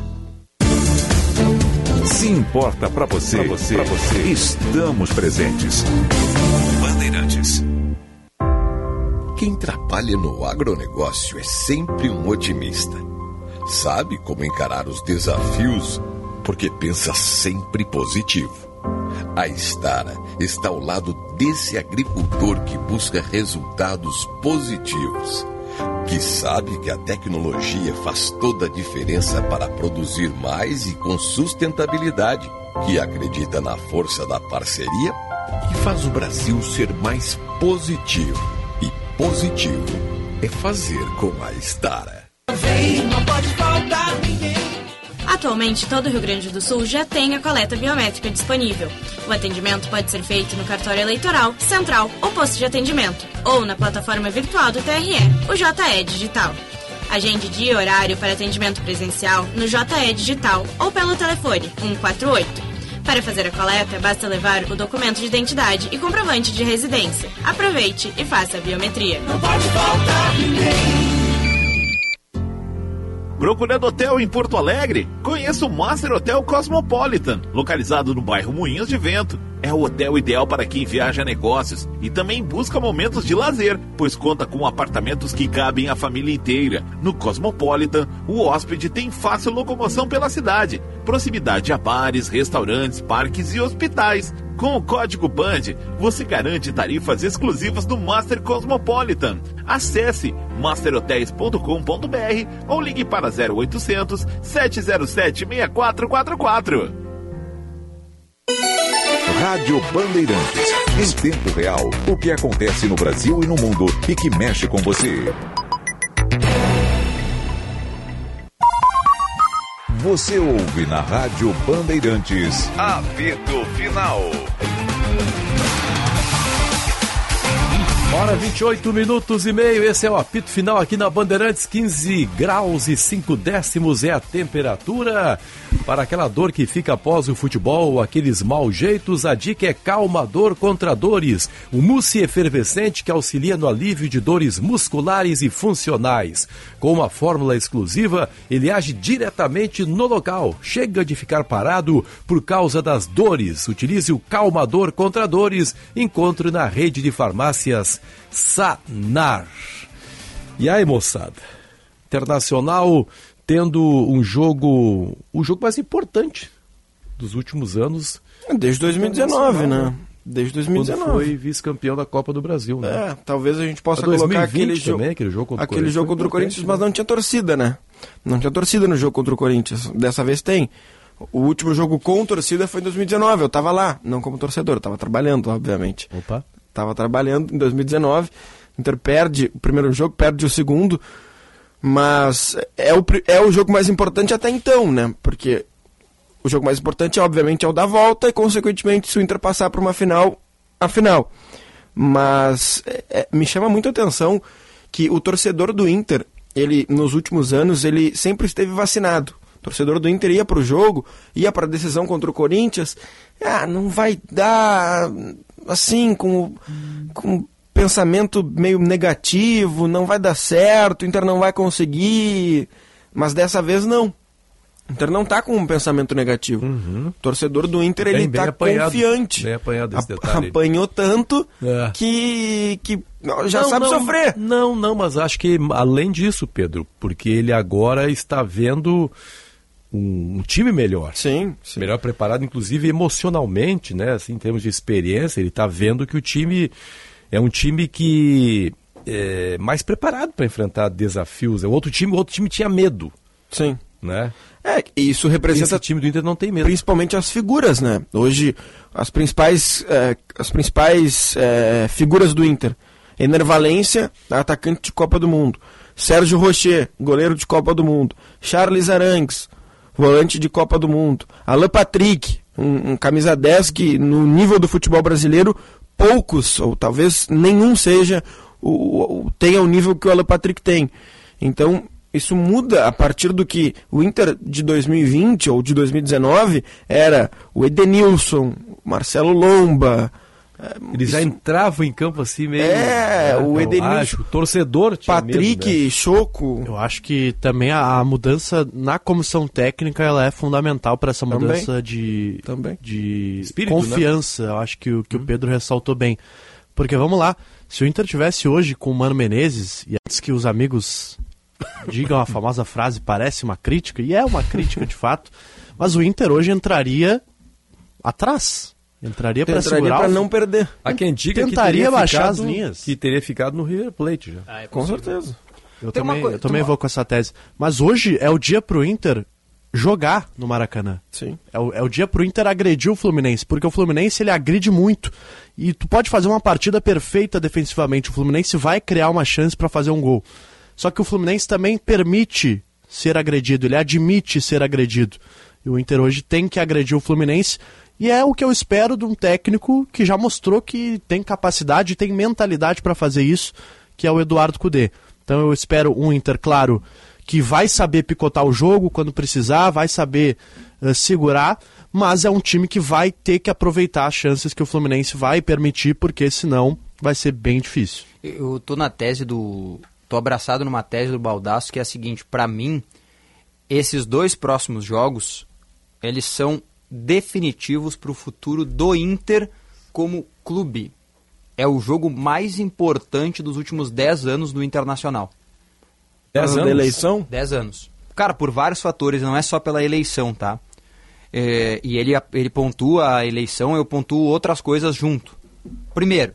Se importa pra você, pra você, pra você, estamos presentes. Bandeirantes. Quem trabalha no agronegócio é sempre um otimista. Sabe como encarar os desafios, porque pensa sempre positivo. A Stara está ao lado desse agricultor que busca resultados positivos, que sabe que a tecnologia faz toda a diferença para produzir mais e com sustentabilidade, que acredita na força da parceria e faz o Brasil ser mais positivo. E positivo é fazer com a Stara. Não pode faltar ninguém. Atualmente, todo o Rio Grande do Sul já tem a coleta biométrica disponível. O atendimento pode ser feito no cartório eleitoral, central ou posto de atendimento, ou na plataforma virtual do T R E, o J E Digital. Agende dia e horário para atendimento presencial no J E Digital ou pelo telefone um quatro oito. Para fazer a coleta, basta levar o documento de identidade e comprovante de residência. Aproveite e faça a biometria. Não pode faltar ninguém. Procurando hotel em Porto Alegre? Conheça o Master Hotel Cosmopolitan, localizado no bairro Moinhos de Vento. É o hotel ideal para quem viaja a negócios e também busca momentos de lazer, pois conta com apartamentos que cabem a família inteira. No Cosmopolitan, o hóspede tem fácil locomoção pela cidade, proximidade a bares, restaurantes, parques e hospitais. Com o código BAND, você garante tarifas exclusivas do Master Cosmopolitan. Acesse master hotels ponto com ponto b r ou ligue para zero oitocentos, sete zero sete, seis quatro quatro quatro. Rádio Bandeirantes. Em tempo real, o que acontece no Brasil e no mundo e que mexe com você. Você ouve na Rádio Bandeirantes. Apito Final. Hora vinte e oito minutos e meio, esse é o apito final aqui na Bandeirantes, quinze graus e cinco décimos é a temperatura. Para aquela dor que fica após o futebol, aqueles maus jeitos, a dica é Calmador contra Dores, um mousse efervescente que auxilia no alívio de dores musculares e funcionais. Com uma fórmula exclusiva, ele age diretamente no local. Chega de ficar parado por causa das dores. Utilize o Calmador contra Dores, encontre na rede de farmácias Sanar. E aí, moçada, Internacional tendo um jogo, o jogo mais importante dos últimos anos. Desde dois mil e dezenove, né? Desde dois mil e dezenove. Quando foi vice-campeão da Copa do Brasil, né? É, talvez a gente possa colocar aquele jogo, também, aquele jogo contra aquele o jogo contra o Corinthians, mas não tinha torcida, né? Não tinha torcida no jogo contra o Corinthians. Dessa vez tem. O último jogo com torcida foi em dois mil e dezenove, eu tava lá, não como torcedor, eu tava trabalhando, obviamente. Opa. Tava trabalhando em dois mil e dezenove, o Inter perde o primeiro jogo, perde o segundo, mas é o, é o jogo mais importante até então, né? Porque o jogo mais importante, obviamente, é o da volta e, consequentemente, se o Inter passar para uma final, a final. Mas é, me chama muito a atenção que o torcedor do Inter, ele, nos últimos anos, ele sempre esteve vacinado. O torcedor do Inter ia para o jogo, ia para a decisão contra o Corinthians, ah, não vai dar, assim, com, com pensamento meio negativo, não vai dar certo, o Inter não vai conseguir, mas dessa vez não. O Inter não está com um pensamento negativo. Uhum. O torcedor do Inter, bem, ele está confiante. Bem apanhado esse detalhe. Apanhou tanto é. que, que já não, sabe não, sofrer. Não, não, mas acho que além disso, Pedro, porque ele agora está vendo um, um time melhor. Sim, sim. Melhor preparado, inclusive emocionalmente, né? Assim, em termos de experiência, ele está vendo que o time é um time que é mais preparado para enfrentar desafios. O outro time, o outro time tinha medo. Sim. Né? É, isso representa... Esse time do Inter não tem medo. Principalmente as figuras, né? Hoje, as principais, é, as principais é, figuras do Inter. Ener Valencia, atacante de Copa do Mundo. Sérgio Rocher, goleiro de Copa do Mundo. Charles Arangues, volante de Copa do Mundo. Alan Patrick, um, um camisa dez que no nível do futebol brasileiro, poucos, ou talvez nenhum seja, o, o, tenha o nível que o Alan Patrick tem. Então... isso muda a partir do que o Inter de dois mil e vinte ou de dois mil e dezenove era o Edenilson, Marcelo Lomba. Eles já entravam em campo assim meio... É, é o Edenilson, o torcedor tinha Patrick, medo, né? Choco. Eu acho que também a, a mudança na comissão técnica ela é fundamental para essa mudança também. de, também. de Espírito, confiança. Né? Eu acho que, que hum. o Pedro ressaltou bem. Porque vamos lá, se o Inter tivesse hoje com o Mano Menezes, e antes que os amigos... digam a famosa frase, parece uma crítica, e é uma crítica de fato, mas o Inter hoje entraria atrás, entraria para segurar, para não perder. Há quem diga tentaria que baixar ficado, as linhas, que teria ficado no River Plate já. Ah, é com certeza. Eu tem também, eu também vou com essa tese. Mas hoje é o dia pro Inter jogar no Maracanã. Sim. É o, é o dia pro Inter agredir o Fluminense, porque o Fluminense ele agride muito. E tu pode fazer uma partida perfeita defensivamente, o Fluminense vai criar uma chance para fazer um gol. Só que o Fluminense também permite ser agredido, ele admite ser agredido. E o Inter hoje tem que agredir o Fluminense, e é o que eu espero de um técnico que já mostrou que tem capacidade, tem mentalidade para fazer isso, que é o Eduardo Cudê. Então eu espero um Inter, claro, que vai saber picotar o jogo quando precisar, vai saber uh, segurar, mas é um time que vai ter que aproveitar as chances que o Fluminense vai permitir, porque senão vai ser bem difícil. Eu tô na tese do... Tô abraçado numa tese do Baldasso que é a seguinte: para mim, esses dois próximos jogos, eles são definitivos para o futuro do Inter como clube. É o jogo mais importante dos últimos dez anos do Internacional. dez anos da eleição? dez anos. Cara, por vários fatores, não é só pela eleição, tá? É, e ele, ele pontua a eleição, eu pontuo outras coisas junto. Primeiro,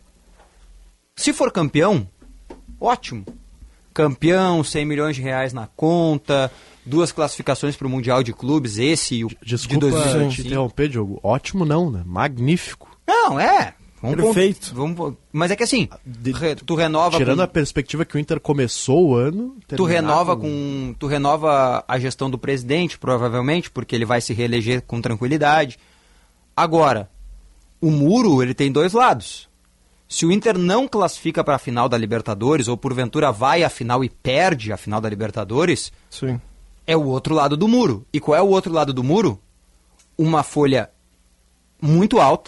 se for campeão, ótimo. Campeão, cem milhões de reais na conta, duas classificações para o Mundial de Clubes, esse e o Desculpa de dois mil e vinte e cinco. te interromper, Diogo. Ótimo não, né? Magnífico. Não, é. Vamos Perfeito. Pôr, vamos, mas é que assim, re, tu renova... Tirando com, a perspectiva que o Inter começou o ano... Tu renova, com... com, tu renova a gestão do presidente, provavelmente, porque ele vai se reeleger com tranquilidade. Agora, o muro ele tem dois lados. Se o Inter não classifica para a final da Libertadores, ou porventura vai à final e perde a final da Libertadores, Sim. é o outro lado do muro. E qual é o outro lado do muro? Uma folha muito alta,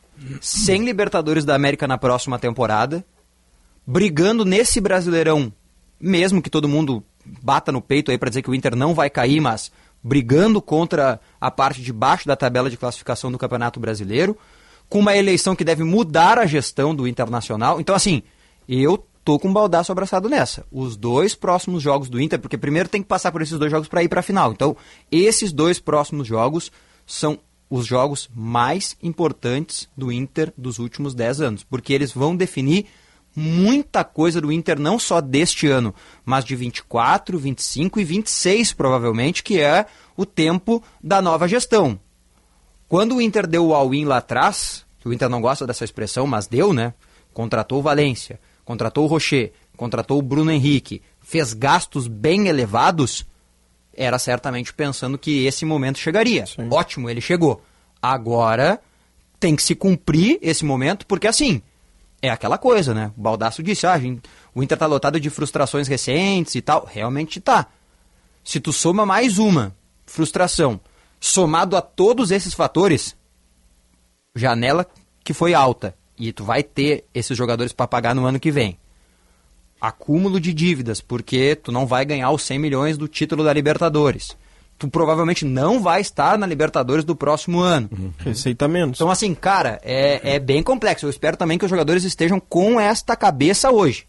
sem Libertadores da América na próxima temporada, brigando nesse Brasileirão, mesmo que todo mundo bata no peito aí para dizer que o Inter não vai cair, mas brigando contra a parte de baixo da tabela de classificação do Campeonato Brasileiro, com uma eleição que deve mudar a gestão do Internacional. Então, assim, eu tô com um baldaço abraçado nessa. Os dois próximos jogos do Inter, porque primeiro tem que passar por esses dois jogos para ir para a final. Então, esses dois próximos jogos são os jogos mais importantes do Inter dos últimos dez anos, porque eles vão definir muita coisa do Inter, não só deste ano, mas de vinte e quatro, vinte e cinco e vinte e seis, provavelmente, que é o tempo da nova gestão. Quando o Inter deu o all-in lá atrás, que o Inter não gosta dessa expressão, mas deu, né? Contratou o Valência, contratou o Rocher, contratou o Bruno Henrique, fez gastos bem elevados, era certamente pensando que esse momento chegaria. Sim. Ótimo, ele chegou. Agora tem que se cumprir esse momento, porque assim, é aquela coisa, né? O Baldasso disse, ah, o Inter tá lotado de frustrações recentes e tal. Realmente tá. Se tu soma mais uma frustração, somado a todos esses fatores, janela que foi alta, e tu vai ter esses jogadores para pagar no ano que vem. Acúmulo de dívidas, porque tu não vai ganhar os cem milhões do título da Libertadores. Tu provavelmente não vai estar na Libertadores do próximo ano. Uhum. Receita menos. Então, assim, cara, é, é bem complexo. Eu espero também que os jogadores estejam com esta cabeça hoje.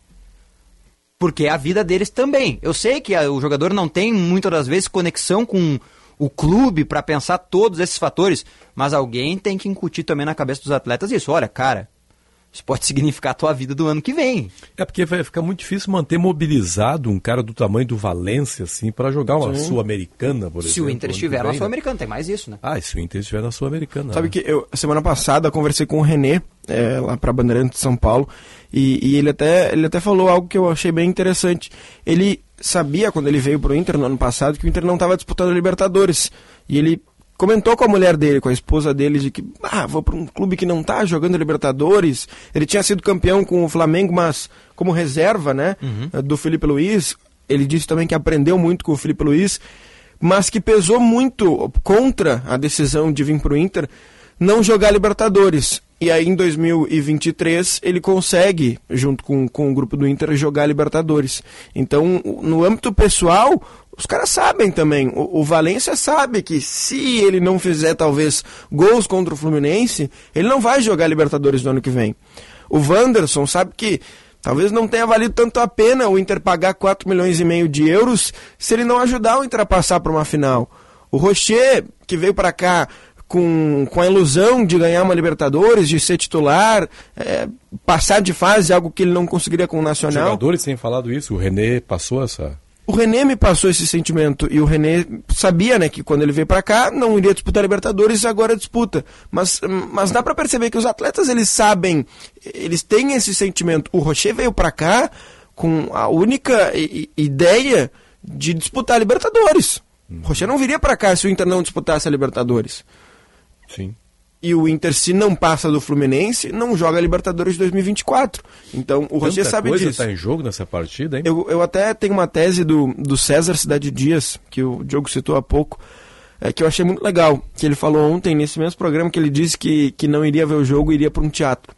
Porque é a vida deles também. Eu sei que a, o jogador não tem, muitas das vezes, conexão com o clube para pensar todos esses fatores, mas alguém tem que incutir também na cabeça dos atletas isso. Olha, cara, isso pode significar a tua vida do ano que vem. É porque vai ficar muito difícil manter mobilizado um cara do tamanho do Valência, assim, para jogar uma Sim. Sul-Americana, por exemplo. Se o Inter estiver na Sul-Americana, tem mais isso, né? Ah, e se o Inter estiver na Sul-Americana. Sabe né? que eu, semana passada, conversei com o René, é, lá para Bandeirantes de São Paulo, e, e ele, até, ele até falou algo que eu achei bem interessante. Ele sabia, quando ele veio pro Inter no ano passado, que o Inter não estava disputando a Libertadores. E ele comentou com a mulher dele, com a esposa dele, de que, ah, vou para um clube que não tá jogando Libertadores. Ele tinha sido campeão com o Flamengo, mas como reserva, né, uhum. do Felipe Luiz. Ele disse também que aprendeu muito com o Felipe Luiz, mas que pesou muito contra a decisão de vir pro Inter não jogar Libertadores. E aí em dois mil e vinte e três ele consegue, junto com, com o grupo do Inter, jogar Libertadores. Então, no âmbito pessoal, os caras sabem também. O, o Valência sabe que se ele não fizer, talvez, gols contra o Fluminense, ele não vai jogar Libertadores no ano que vem. O Wanderson sabe que talvez não tenha valido tanto a pena o Inter pagar quatro milhões e meio de euros se ele não ajudar o Inter a passar para uma final. O Rocher, que veio para cá Com, com a ilusão de ganhar uma Libertadores, de ser titular, é, passar de fase, algo que ele não conseguiria com o Nacional. Os jogadores têm falado isso, o René passou essa... O René me passou esse sentimento, e o René sabia, né, que quando ele veio pra cá, não iria disputar Libertadores, agora disputa. Mas, mas dá pra perceber que os atletas, eles sabem, eles têm esse sentimento. O Rocher veio pra cá com a única i- ideia de disputar a Libertadores. Hum. O Rocher não viria pra cá se o Inter não disputasse a Libertadores. Sim. E o Inter, se não passa do Fluminense, não joga a Libertadores de dois mil e vinte e quatro. Então, o Rocher sabe disso. Está em jogo nessa partida, hein? Eu, eu até tenho uma tese do, do César Cidade Dias, que o Diogo citou há pouco, é, que eu achei muito legal. Que ele falou ontem, nesse mesmo programa, que ele disse que, que não iria ver o jogo, iria para um teatro.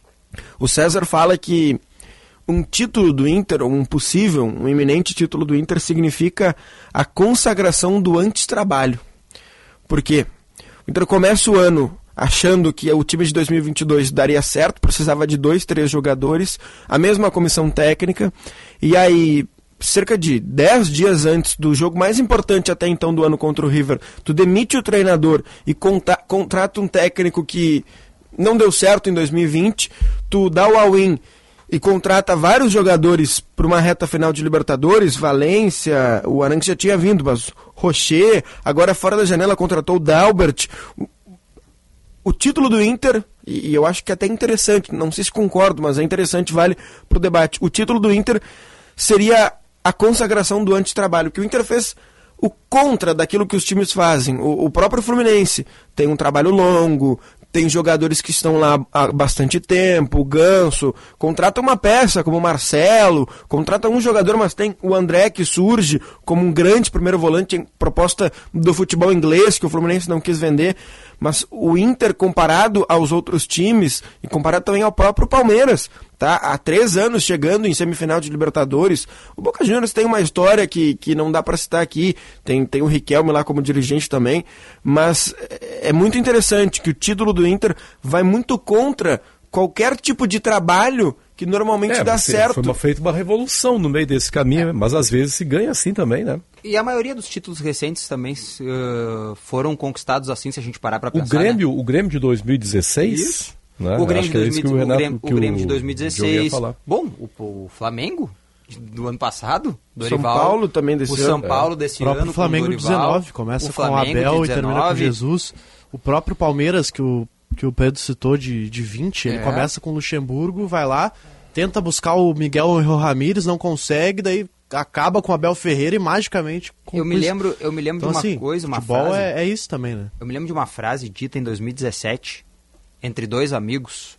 O César fala que um título do Inter, ou um possível, um iminente título do Inter, significa a consagração do antitrabalho. Por quê? O Inter começa o ano achando que o time de dois mil e vinte e dois daria certo, precisava de dois, três jogadores, a mesma comissão técnica, e aí, cerca de dez dias antes do jogo mais importante até então do ano contra o River, tu demite o treinador e conta, contrata um técnico que não deu certo em dois mil e vinte, tu dá o all-in e contrata vários jogadores para uma reta final de Libertadores, Valência, o Arangues já tinha vindo, mas Rocher, agora fora da janela contratou o Dalbert. o título do Inter, e, e eu acho que é até interessante, não sei se concordo, mas é interessante, vale pro debate. O título do Inter seria a consagração do antitrabalho, que o Inter fez o contra daquilo que os times fazem. O, o próprio Fluminense tem um trabalho longo, tem jogadores que estão lá há bastante tempo, o Ganso, contrata uma peça como o Marcelo, contrata um jogador, mas tem o André que surge como um grande primeiro volante em proposta do futebol inglês, que o Fluminense não quis vender, mas o Inter, comparado aos outros times, e comparado também ao próprio Palmeiras, tá? Há três anos chegando em semifinal de Libertadores, o Boca Juniors tem uma história que, que não dá para citar aqui, tem, tem o Riquelme lá como dirigente também, mas é muito interessante que o título do Inter vai muito contra qualquer tipo de trabalho que normalmente é, dá certo. Foi uma, feita uma revolução no meio desse caminho, é. mas às vezes se ganha assim também, né? E a maioria dos títulos recentes também uh, foram conquistados assim, se a gente parar para pensar. O Grêmio, né? o Grêmio de dois mil e dezesseis... Isso. Né? O Grêmio, de, dois mil, o, Renato, o Grêmio, o Grêmio de dois mil e dezesseis. Bom, o, o Flamengo do ano passado, Dorival. São Paulo também desse o ano. O São Paulo desse é. ano. O próprio Flamengo com o Dorival, dezenove, começa o com o Abel e termina com Jesus. O próprio Palmeiras, que o, que o Pedro citou, de, de vinte, é. ele começa com o Luxemburgo, vai lá, tenta buscar o Miguel Ramírez, não consegue, daí acaba com o Abel Ferreira e magicamente... Eu me lembro, eu me lembro então, de uma assim, coisa, uma futebol frase... É, é isso também, né? Eu me lembro de uma frase dita em dois mil e dezessete, entre dois amigos,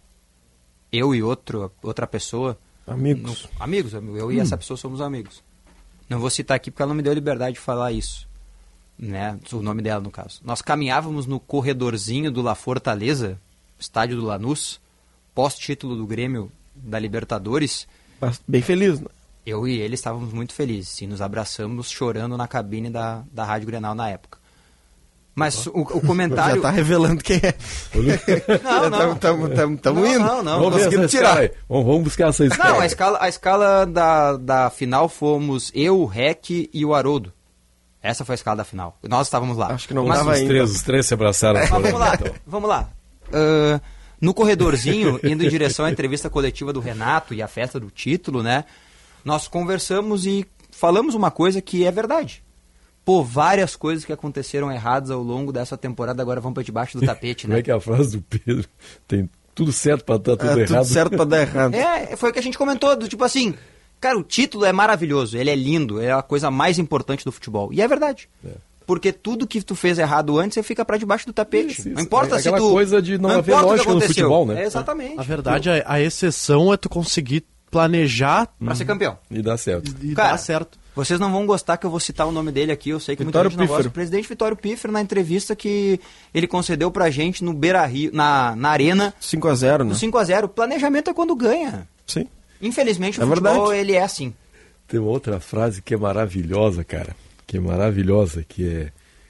eu e outro, outra pessoa... Amigos. No, amigos, eu e hum. essa pessoa somos amigos. Não vou citar aqui porque ela não me deu liberdade de falar isso. Né? O nome dela, no caso. Nós caminhávamos no corredorzinho do La Fortaleza, estádio do Lanús, pós-título do Grêmio da Libertadores. Bem feliz, né? Eu e ele estávamos muito felizes e nos abraçamos chorando na cabine da, da Rádio Grenal na época. Mas o, o comentário... Já tá revelando quem é. Não, não. Estamos indo. Não, não. Vamos, não. tirar. Vamos, vamos buscar essa escala. Não, a escala, a escala da, da final fomos eu, o Rec e o Haroldo. Essa foi a escala da final. Nós estávamos lá. Acho que não Mas dava os ainda. Três, os três se abraçaram. Mas vamos lá, vamos lá. Uh, no corredorzinho, indo em direção à entrevista coletiva do Renato e à festa do título, né? Nós conversamos e falamos uma coisa que é verdade. Pô, várias coisas que aconteceram erradas ao longo dessa temporada agora vão para debaixo do tapete, né? Como é que é a frase do Pedro? Tem tudo certo para dar tudo é, errado. Tudo certo para dar errado. É, foi o que a gente comentou, do tipo assim, cara, o título é maravilhoso, ele é lindo, é a coisa mais importante do futebol. E é verdade. É. Porque tudo que tu fez errado antes, você fica para debaixo do tapete. Isso, isso. Não importa é, se tu... Aquela coisa de não, não haver lógica no futebol, né? É, exatamente. Na verdade, a, a exceção é tu conseguir planejar... Pra ser campeão. E dar certo. E, e cara, dar certo. Vocês não vão gostar que eu vou citar o nome dele aqui, eu sei que Vitório muita gente não gosta. O presidente Vitório Pífero, na entrevista que ele concedeu pra gente no Beira-Rio, na, na Arena. cinco a zero, né? cinco a zero. Planejamento é quando ganha. Sim. Infelizmente, o é futebol, verdade. ele é assim. Tem uma outra frase que é maravilhosa, cara. Que é maravilhosa, que é...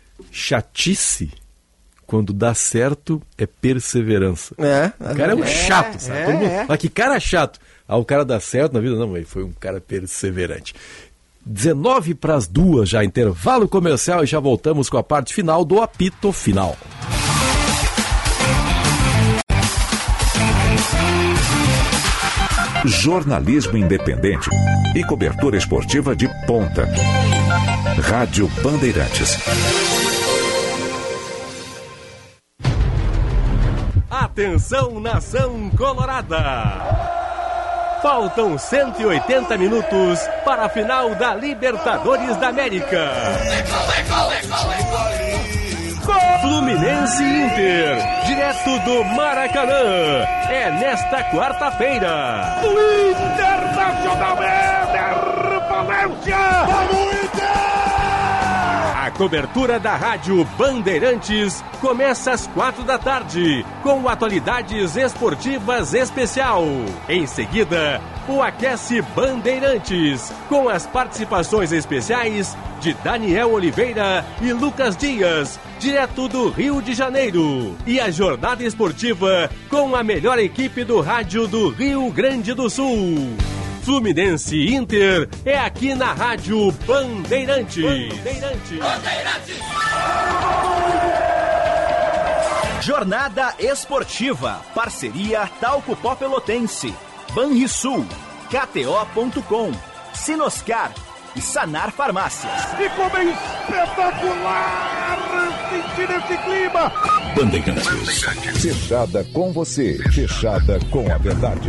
Chatice, quando dá certo, é perseverança. É. O cara é um é, chato, sabe? É, Todo mundo... é. Ah, que cara chato. Ah, o cara dá certo na vida? Não, ele foi um cara perseverante. dezenove para as duas já, intervalo comercial, e já voltamos com a parte final do apito final. Jornalismo independente e cobertura esportiva de ponta. Rádio Bandeirantes. Atenção, nação colorada! Faltam cento e oitenta minutos para a final da Libertadores da América. Fluminense e Inter, direto do Maracanã. É nesta quarta-feira. O Internacional é Valência! Vamos, Inter! A cobertura da Rádio Bandeirantes começa às quatro da tarde, com atualidades esportivas especial. Em seguida, o Aquece Bandeirantes, com as participações especiais de Daniel Oliveira e Lucas Dias, direto do Rio de Janeiro. E a jornada esportiva com a melhor equipe do rádio do Rio Grande do Sul. Fluminense e Inter é aqui na Rádio Bandeirantes. Bandeirantes. Bandeirantes. Jornada esportiva. Parceria Talco Pó Pelotense, Banrisul, K T O ponto com, Sinoscar e Sanar Farmácias. E como é espetacular sentir esse clima! Bandeirantes. Fechada com você, fechada com a verdade.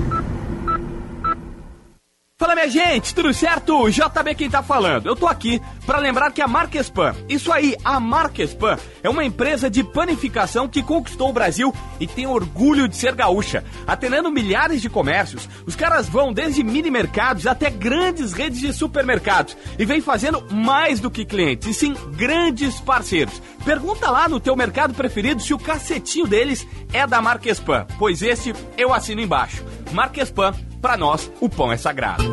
Fala, minha gente, tudo certo? J B quem tá falando. Eu tô aqui pra lembrar que a Marquespan, isso aí, a Marquespan, é uma empresa de panificação que conquistou o Brasil e tem orgulho de ser gaúcha. Atendendo milhares de comércios, os caras vão desde mini mercados até grandes redes de supermercados e vem fazendo mais do que clientes, e sim grandes parceiros. Pergunta lá no teu mercado preferido se o cacetinho deles é da Marquespan, pois esse eu assino embaixo. Marquespan, pra nós, o pão é sagrado.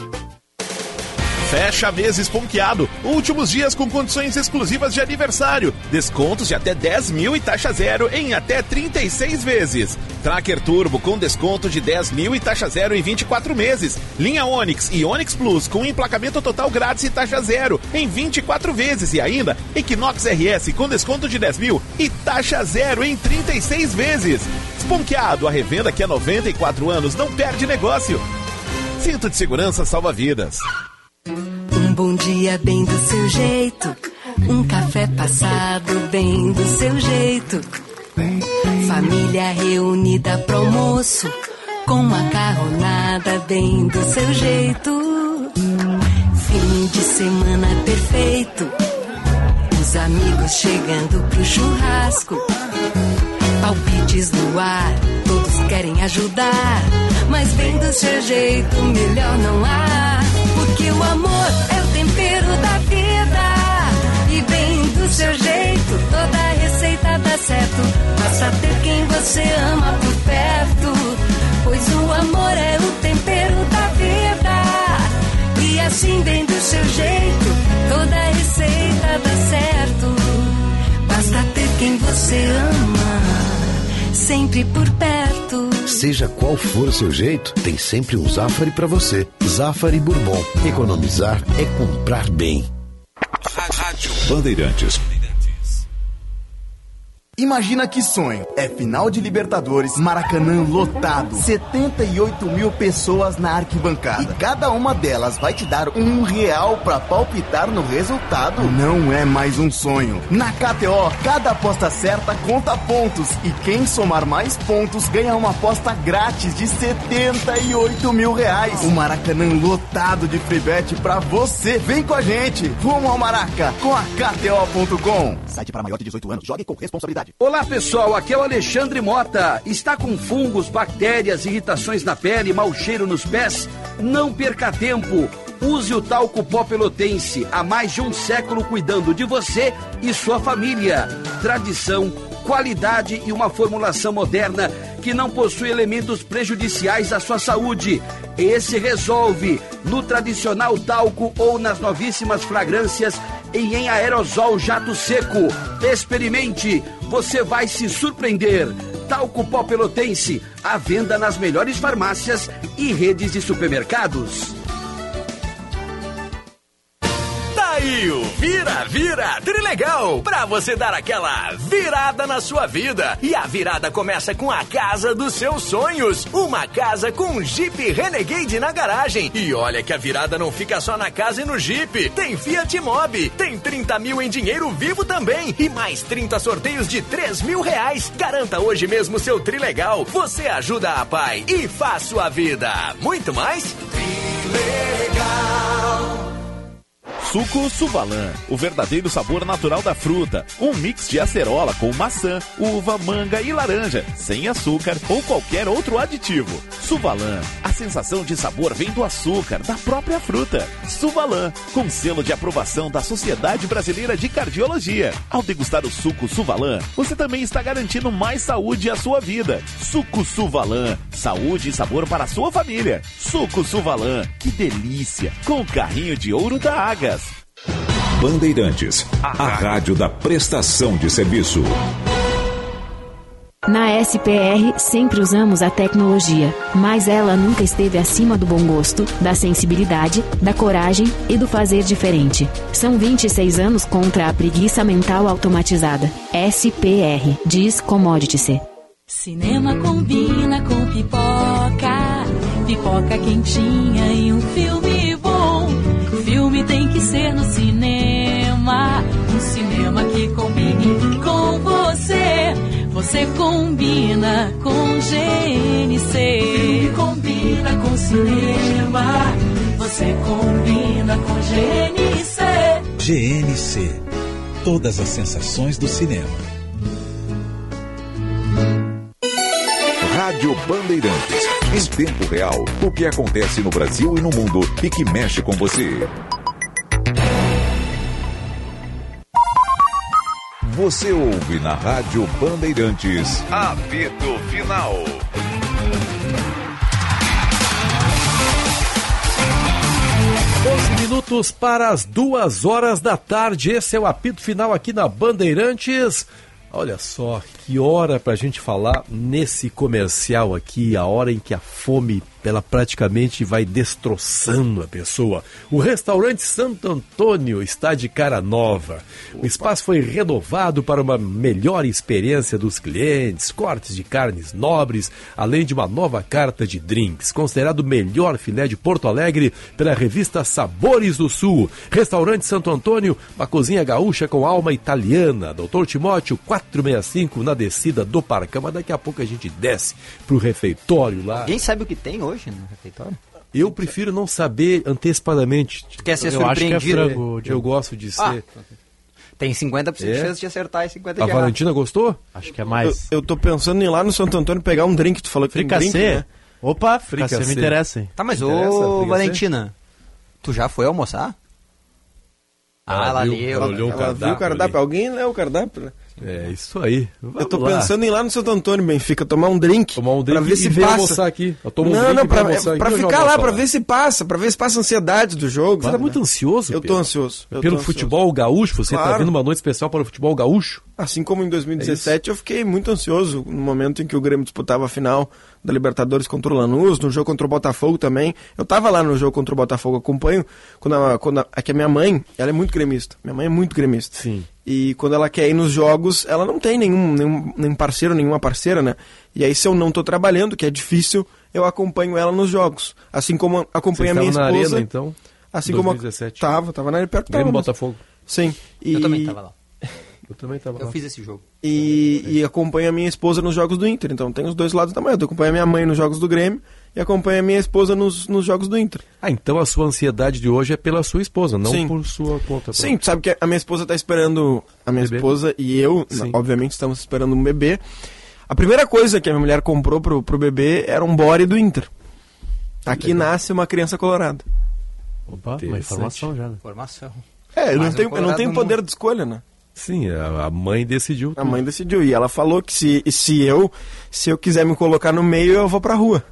Fecha mês esponqueado. Últimos dias com condições exclusivas de aniversário. Descontos de até dez mil e taxa zero em até trinta e seis vezes. Tracker Turbo com desconto de dez mil e taxa zero em vinte e quatro meses. Linha Onix e Onix Plus com emplacamento total grátis e taxa zero em vinte e quatro vezes. E ainda Equinox R S com desconto de dez mil e taxa zero em trinta e seis vezes. Esponqueado, a revenda que há noventa e quatro anos não perde negócio. Cinto de segurança salva vidas. Um bom dia bem do seu jeito, um café passado bem do seu jeito, família reunida pro almoço, com macarronada bem do seu jeito, fim de semana perfeito, os amigos chegando pro churrasco, palpites no ar, todos querem ajudar, mas bem do seu jeito melhor não há. Porque o amor é o tempero da vida. E bem do seu jeito, toda receita dá certo. Basta ter quem você ama por perto. Pois o amor é o tempero da vida. E assim bem do seu jeito, toda receita dá certo. Basta ter quem você ama, sempre por perto. Seja qual for o seu jeito, tem sempre um Zafari pra você. Zafari Bourbon. Economizar é comprar bem. Rádio Bandeirantes. Imagina que sonho, é final de Libertadores, Maracanã lotado, setenta e oito mil pessoas na arquibancada, e cada uma delas vai te dar um real pra palpitar no resultado. Não é mais um sonho. Na K T O, cada aposta certa conta pontos, e quem somar mais pontos ganha uma aposta grátis de setenta e oito mil reais. O Maracanã lotado de free bet pra você. Vem com a gente, rumo ao Maraca, com a K T O ponto com. Site para maior de dezoito anos, jogue com responsabilidade. Olá pessoal, aqui é o Alexandre Mota. Está com fungos, bactérias, irritações na pele, mau cheiro nos pés? Não perca tempo. Use o talco pó pelotense, há mais de um século cuidando de você e sua família. Tradição, qualidade e uma formulação moderna que não possui elementos prejudiciais à sua saúde. Esse resolve no tradicional talco ou nas novíssimas fragrâncias e em aerosol jato seco. Experimente, você vai se surpreender. Talco pó pelotense, à venda nas melhores farmácias e redes de supermercados. Aí o Vira Vira Trilegal, pra você dar aquela virada na sua vida. E a virada começa com a casa dos seus sonhos, uma casa com Jeep Renegade na garagem. E olha que a virada não fica só na casa e no Jeep, tem Fiat Mobi, tem trinta mil em dinheiro vivo também e mais trinta sorteios de três mil reais. Garanta hoje mesmo seu Trilegal, você ajuda a pai e faz sua vida muito mais Trilegal. Suco Suvalan, o verdadeiro sabor natural da fruta. Um mix de acerola com maçã, uva, manga e laranja, sem açúcar ou qualquer outro aditivo. Suvalan, a sensação de sabor vem do açúcar, da própria fruta. Suvalan, com selo de aprovação da Sociedade Brasileira de Cardiologia. Ao degustar o suco Suvalan, você também está garantindo mais saúde à sua vida. Suco Suvalan, saúde e sabor para a sua família. Suco Suvalan, que delícia, com o carrinho de ouro da Agas. Bandeirantes, a rádio da prestação de serviço. Na S P R sempre usamos a tecnologia, mas ela nunca esteve acima do bom gosto, da sensibilidade, da coragem e do fazer diferente. São vinte e seis anos contra a preguiça mental automatizada. S P R, diz Commodity-se. Cinema combina com pipoca, pipoca quentinha e um filme bom. Filme tem que ser no cinema, um cinema que combine com você. você combina com G N C. Filme combina com cinema, você combina com G N C. G N C. Todas as sensações do cinema. Rádio Bandeirantes. Em tempo real, o que acontece no Brasil e no mundo e que mexe com você. Você ouve na Rádio Bandeirantes. Apito Final. doze minutos para as duas horas da tarde. Esse é o apito final aqui na Bandeirantes. Olha só, que hora pra gente falar nesse comercial aqui, a hora em que a fome, ela praticamente vai destroçando a pessoa. O restaurante Santo Antônio está de cara nova. O espaço foi renovado para uma melhor experiência dos clientes, cortes de carnes nobres, além de uma nova carta de drinks, considerado o melhor filé de Porto Alegre pela revista Sabores do Sul. Restaurante Santo Antônio, uma cozinha gaúcha com alma italiana. doutor Timóteo quatrocentos e sessenta e cinco na descida do Parcão, mas daqui a pouco a gente desce pro refeitório lá. Alguém sabe o que tem hoje no refeitório? Eu prefiro não saber antecipadamente. Tu quer ser eu acho que é surpreendido? frango, eu gosto de ser. Ah, tem cinquenta por cento de É? chance de acertar e cinquenta A por cento de errar. Valentina gostou? Acho que é mais. Eu, eu tô pensando em ir lá no Santo Antônio pegar um drink. Tu falou que tem Fricassê? drink, né? Opa, fricassê Fricassê. me interessa, hein? Tá, mas Interessa, ô fricassê? Valentina, tu já foi almoçar? Ah, ela viu? leu. Ela olhou o Ela viu cardápio o cardápio. ali. Alguém leu o cardápio, né? É isso aí. Vamos Eu tô lá. pensando em ir lá no Santo Antônio, Benfica, tomar um drink. Tomar um drink pra ver e se ver passa. almoçar aqui. Eu tomo um não, drink não, pra pra, almoçar é, aqui, pra eu já ficar lá, almoço pra lá. ver se passa, pra ver se passa a ansiedade do jogo. Você tá sabe, muito né? ansioso, Eu Pedro? tô ansioso. eu Pelo tô ansioso. futebol gaúcho? Você tá Claro. vendo uma noite especial para o futebol gaúcho? Assim como em dois mil e dezessete, eu fiquei muito ansioso no momento em que o Grêmio disputava a final da Libertadores contra o Lanús, no jogo contra o Botafogo também. Eu tava lá no jogo contra o Botafogo, acompanho. Quando a, quando a, é que a minha mãe, ela é muito gremista. Minha mãe é muito gremista. Sim. E quando ela quer ir nos jogos, ela não tem nenhum, nenhum, nenhum parceiro, nenhuma parceira, né? E aí, se eu não tô trabalhando, que é difícil, eu acompanho ela nos jogos. Assim como acompanho a minha Você estava esposa. na arena, então? Assim dois mil e como dezessete. tava, tava na perto Grêmio tava, Botafogo. Sim. E... Eu também tava lá. Eu também tava Eu lá. fiz esse jogo. E, e acompanho a minha esposa nos jogos do Inter. Então tem os dois lados da moeda. Eu acompanho a minha mãe nos jogos do Grêmio e acompanho a minha esposa nos, nos jogos do Inter. Ah, então a sua ansiedade de hoje é pela sua esposa, não Sim. por sua conta. Sim, tu sabe que a minha esposa tá esperando. A minha Bebê. esposa e eu, Sim. obviamente, estamos esperando um bebê. A primeira coisa que a minha mulher comprou pro, pro bebê era um body do Inter. Aqui legal. nasce uma criança colorada. Opa, uma Interessante. informação já, né? Formação. É, eu não Mais um tenho, eu não colorado tenho no poder mundo. de escolha, né? Sim, a, a mãe decidiu. A mãe decidiu. E ela falou que se, se, eu, se eu quiser me colocar no meio, eu vou pra rua.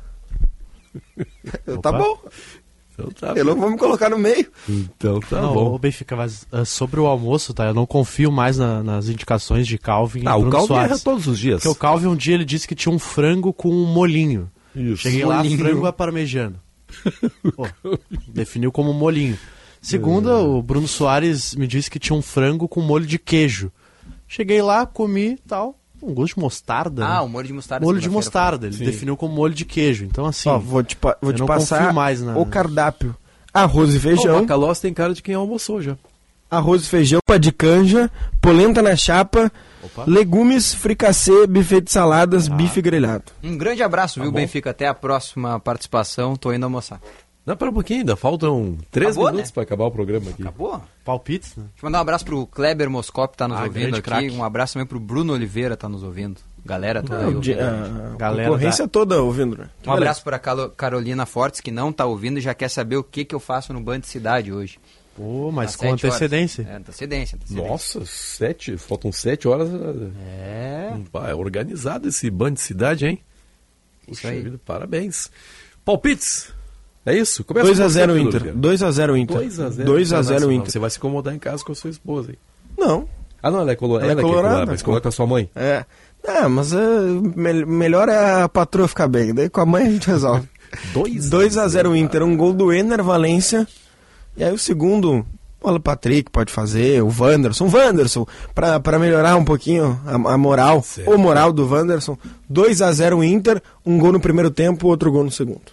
Eu, tá Opa. bom. Então tá Eu não vou me colocar no meio. Então tá não, bom. ô Benfica, mas uh, sobre o almoço, tá? Eu não confio mais na- nas indicações de Calvin Ah, e o Bruno Calvin Soares. erra todos os dias. Porque o Calvin um dia ele disse que tinha um frango com um molinho. Isso. Cheguei lá, Molinho. frango à parmegiana. Pô, definiu como molinho. Segunda, o Bruno Soares me disse que tinha um frango com molho de queijo. Cheguei lá, comi e tal. Um gosto de mostarda. Ah, né? o molho de mostarda. Molho de segunda-feira mostarda. Ele Sim. definiu como molho de queijo. Então, assim. Ó, vou te, pa- vou eu te não passar confio mais na- o cardápio. Arroz e O feijão. Macalós tem cara de quem almoçou já. Arroz e feijão, pá de canja, polenta na chapa, Opa. legumes, fricassê, buffet de saladas, Ah. bife grelhado. Um grande abraço, viu, bom. Benfica? Até a próxima participação. Tô indo almoçar. Não, pera um pouquinho ainda. Faltam três Acabou, minutos né? para acabar o programa aqui. Acabou? Palpites, né? Deixa eu mandar um abraço pro Kleber Moscop, que tá nos Ah, ouvindo grande aqui. craque. Um abraço também pro Bruno Oliveira, tá nos ouvindo. Galera toda aí Não, de- ouvindo. a Galera concorrência toda ouvindo, né? Um abraço pra Calo- Carolina Fortes, que não tá ouvindo e já quer saber o que, que eu faço no Band Cidade hoje. Pô, mas Às com sete horas. antecedência. É, antecedência, antecedência. Nossa, sete, faltam sete horas. É. Pá, é organizado esse Band Cidade, hein? Isso Puxa aí. vida, parabéns. Palpites. É isso? Começa dois a com você, zero Pedro Inter. Oliveira. dois a zero Inter. dois a zero dois a zero Internacional. Inter. Você vai se incomodar em casa com a sua esposa, hein? Não. Ah, não, ela é, colo... Ela é ela que colorada, colorada, mas pô. coloca a sua mãe. É. Ah, mas é, me- melhor é a patroa ficar bem. Daí com a mãe a gente resolve. dois a zero Inter. Um gol do Ener Valência. E aí o segundo, o Patrick pode fazer, o Wanderson. Wanderson, pra, pra melhorar um pouquinho a, a moral, Certo. o moral do Wanderson. dois a zero Inter. Um gol no primeiro tempo, outro gol no segundo.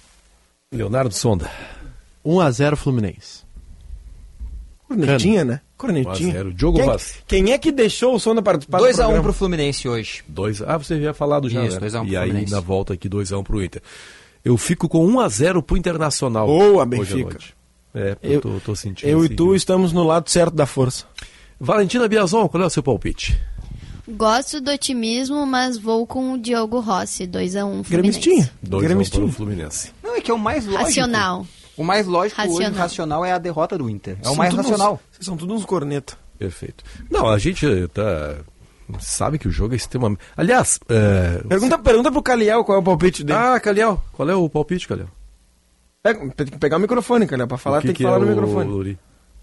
Leonardo Sonda. um a zero Fluminense. Cornetinha, né? Cornetinha. um a zero. Diogo quem, Rossi. Quem é que deixou o som da participar dois a um pro Fluminense hoje. dois Ah, você já falado já, Isso, né? dois a um pro E aí, Fluminense. na volta aqui, dois a um pro Inter. Eu fico com um a zero pro Internacional. Boa, hoje à Benfica. noite. É, eu, Eu, tô, tô sentindo. eu assim, e tu viu? estamos no lado certo da força. Valentina Biazon, qual é o seu palpite? Gosto do otimismo, mas vou com o Diogo Rossi, dois a um Fluminense. Gremistinha. dois a um para o Fluminense. Não, é que é o mais lógico. Racional. O mais lógico hoje, Racional. racional, é a derrota do Inter. É São o mais todos racional. uns- Vocês são todos uns cornetas. Perfeito. Não, a gente tá... sabe que o jogo é extremamente... Aliás... É... Pergunta, pergunta pro Caliel qual é o palpite dele. Ah, Caliel. Qual é o palpite, Caliel? Pega, tem que pegar o microfone, Caliel. Pra falar O que tem que, que falar é no o microfone. Luri?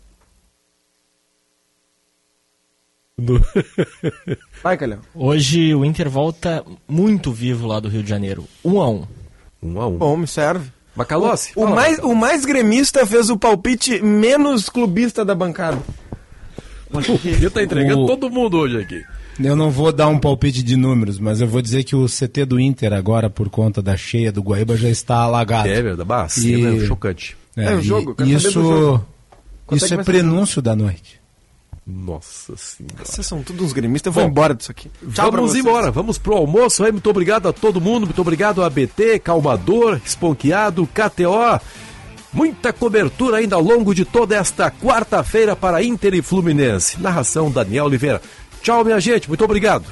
Vai, Caliel. Hoje o Inter volta muito vivo lá do Rio de Janeiro. Um a um. Um a um. Bom, me serve. Bacalossi. O, o, mais, o mais gremista fez o palpite menos clubista da bancada. O Rio tá entregando O- todo mundo hoje aqui. Eu não vou dar um palpite de números, mas eu vou dizer que o C T do Inter agora, por conta da cheia do Guaíba, já está alagado. É verdade, bah, E- é chocante. É, É o e- jogo, quero e saber do isso, jogo. Quanto isso é que é vai ser prenúncio da noite. Nossa senhora. Vocês são todos uns gremistas. Eu vou embora disso aqui. Tchau pra Vamos vocês. embora, vamos pro almoço aí. Muito obrigado a todo mundo, muito obrigado a B T, Calmador, Esponqueado, K T O. Muita cobertura ainda ao longo de toda esta quarta-feira para Inter e Fluminense. Narração Daniel Oliveira. Tchau, minha gente, muito obrigado.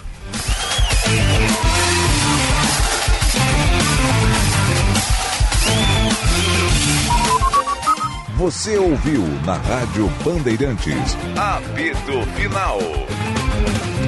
Você ouviu na Rádio Bandeirantes. Apito Final.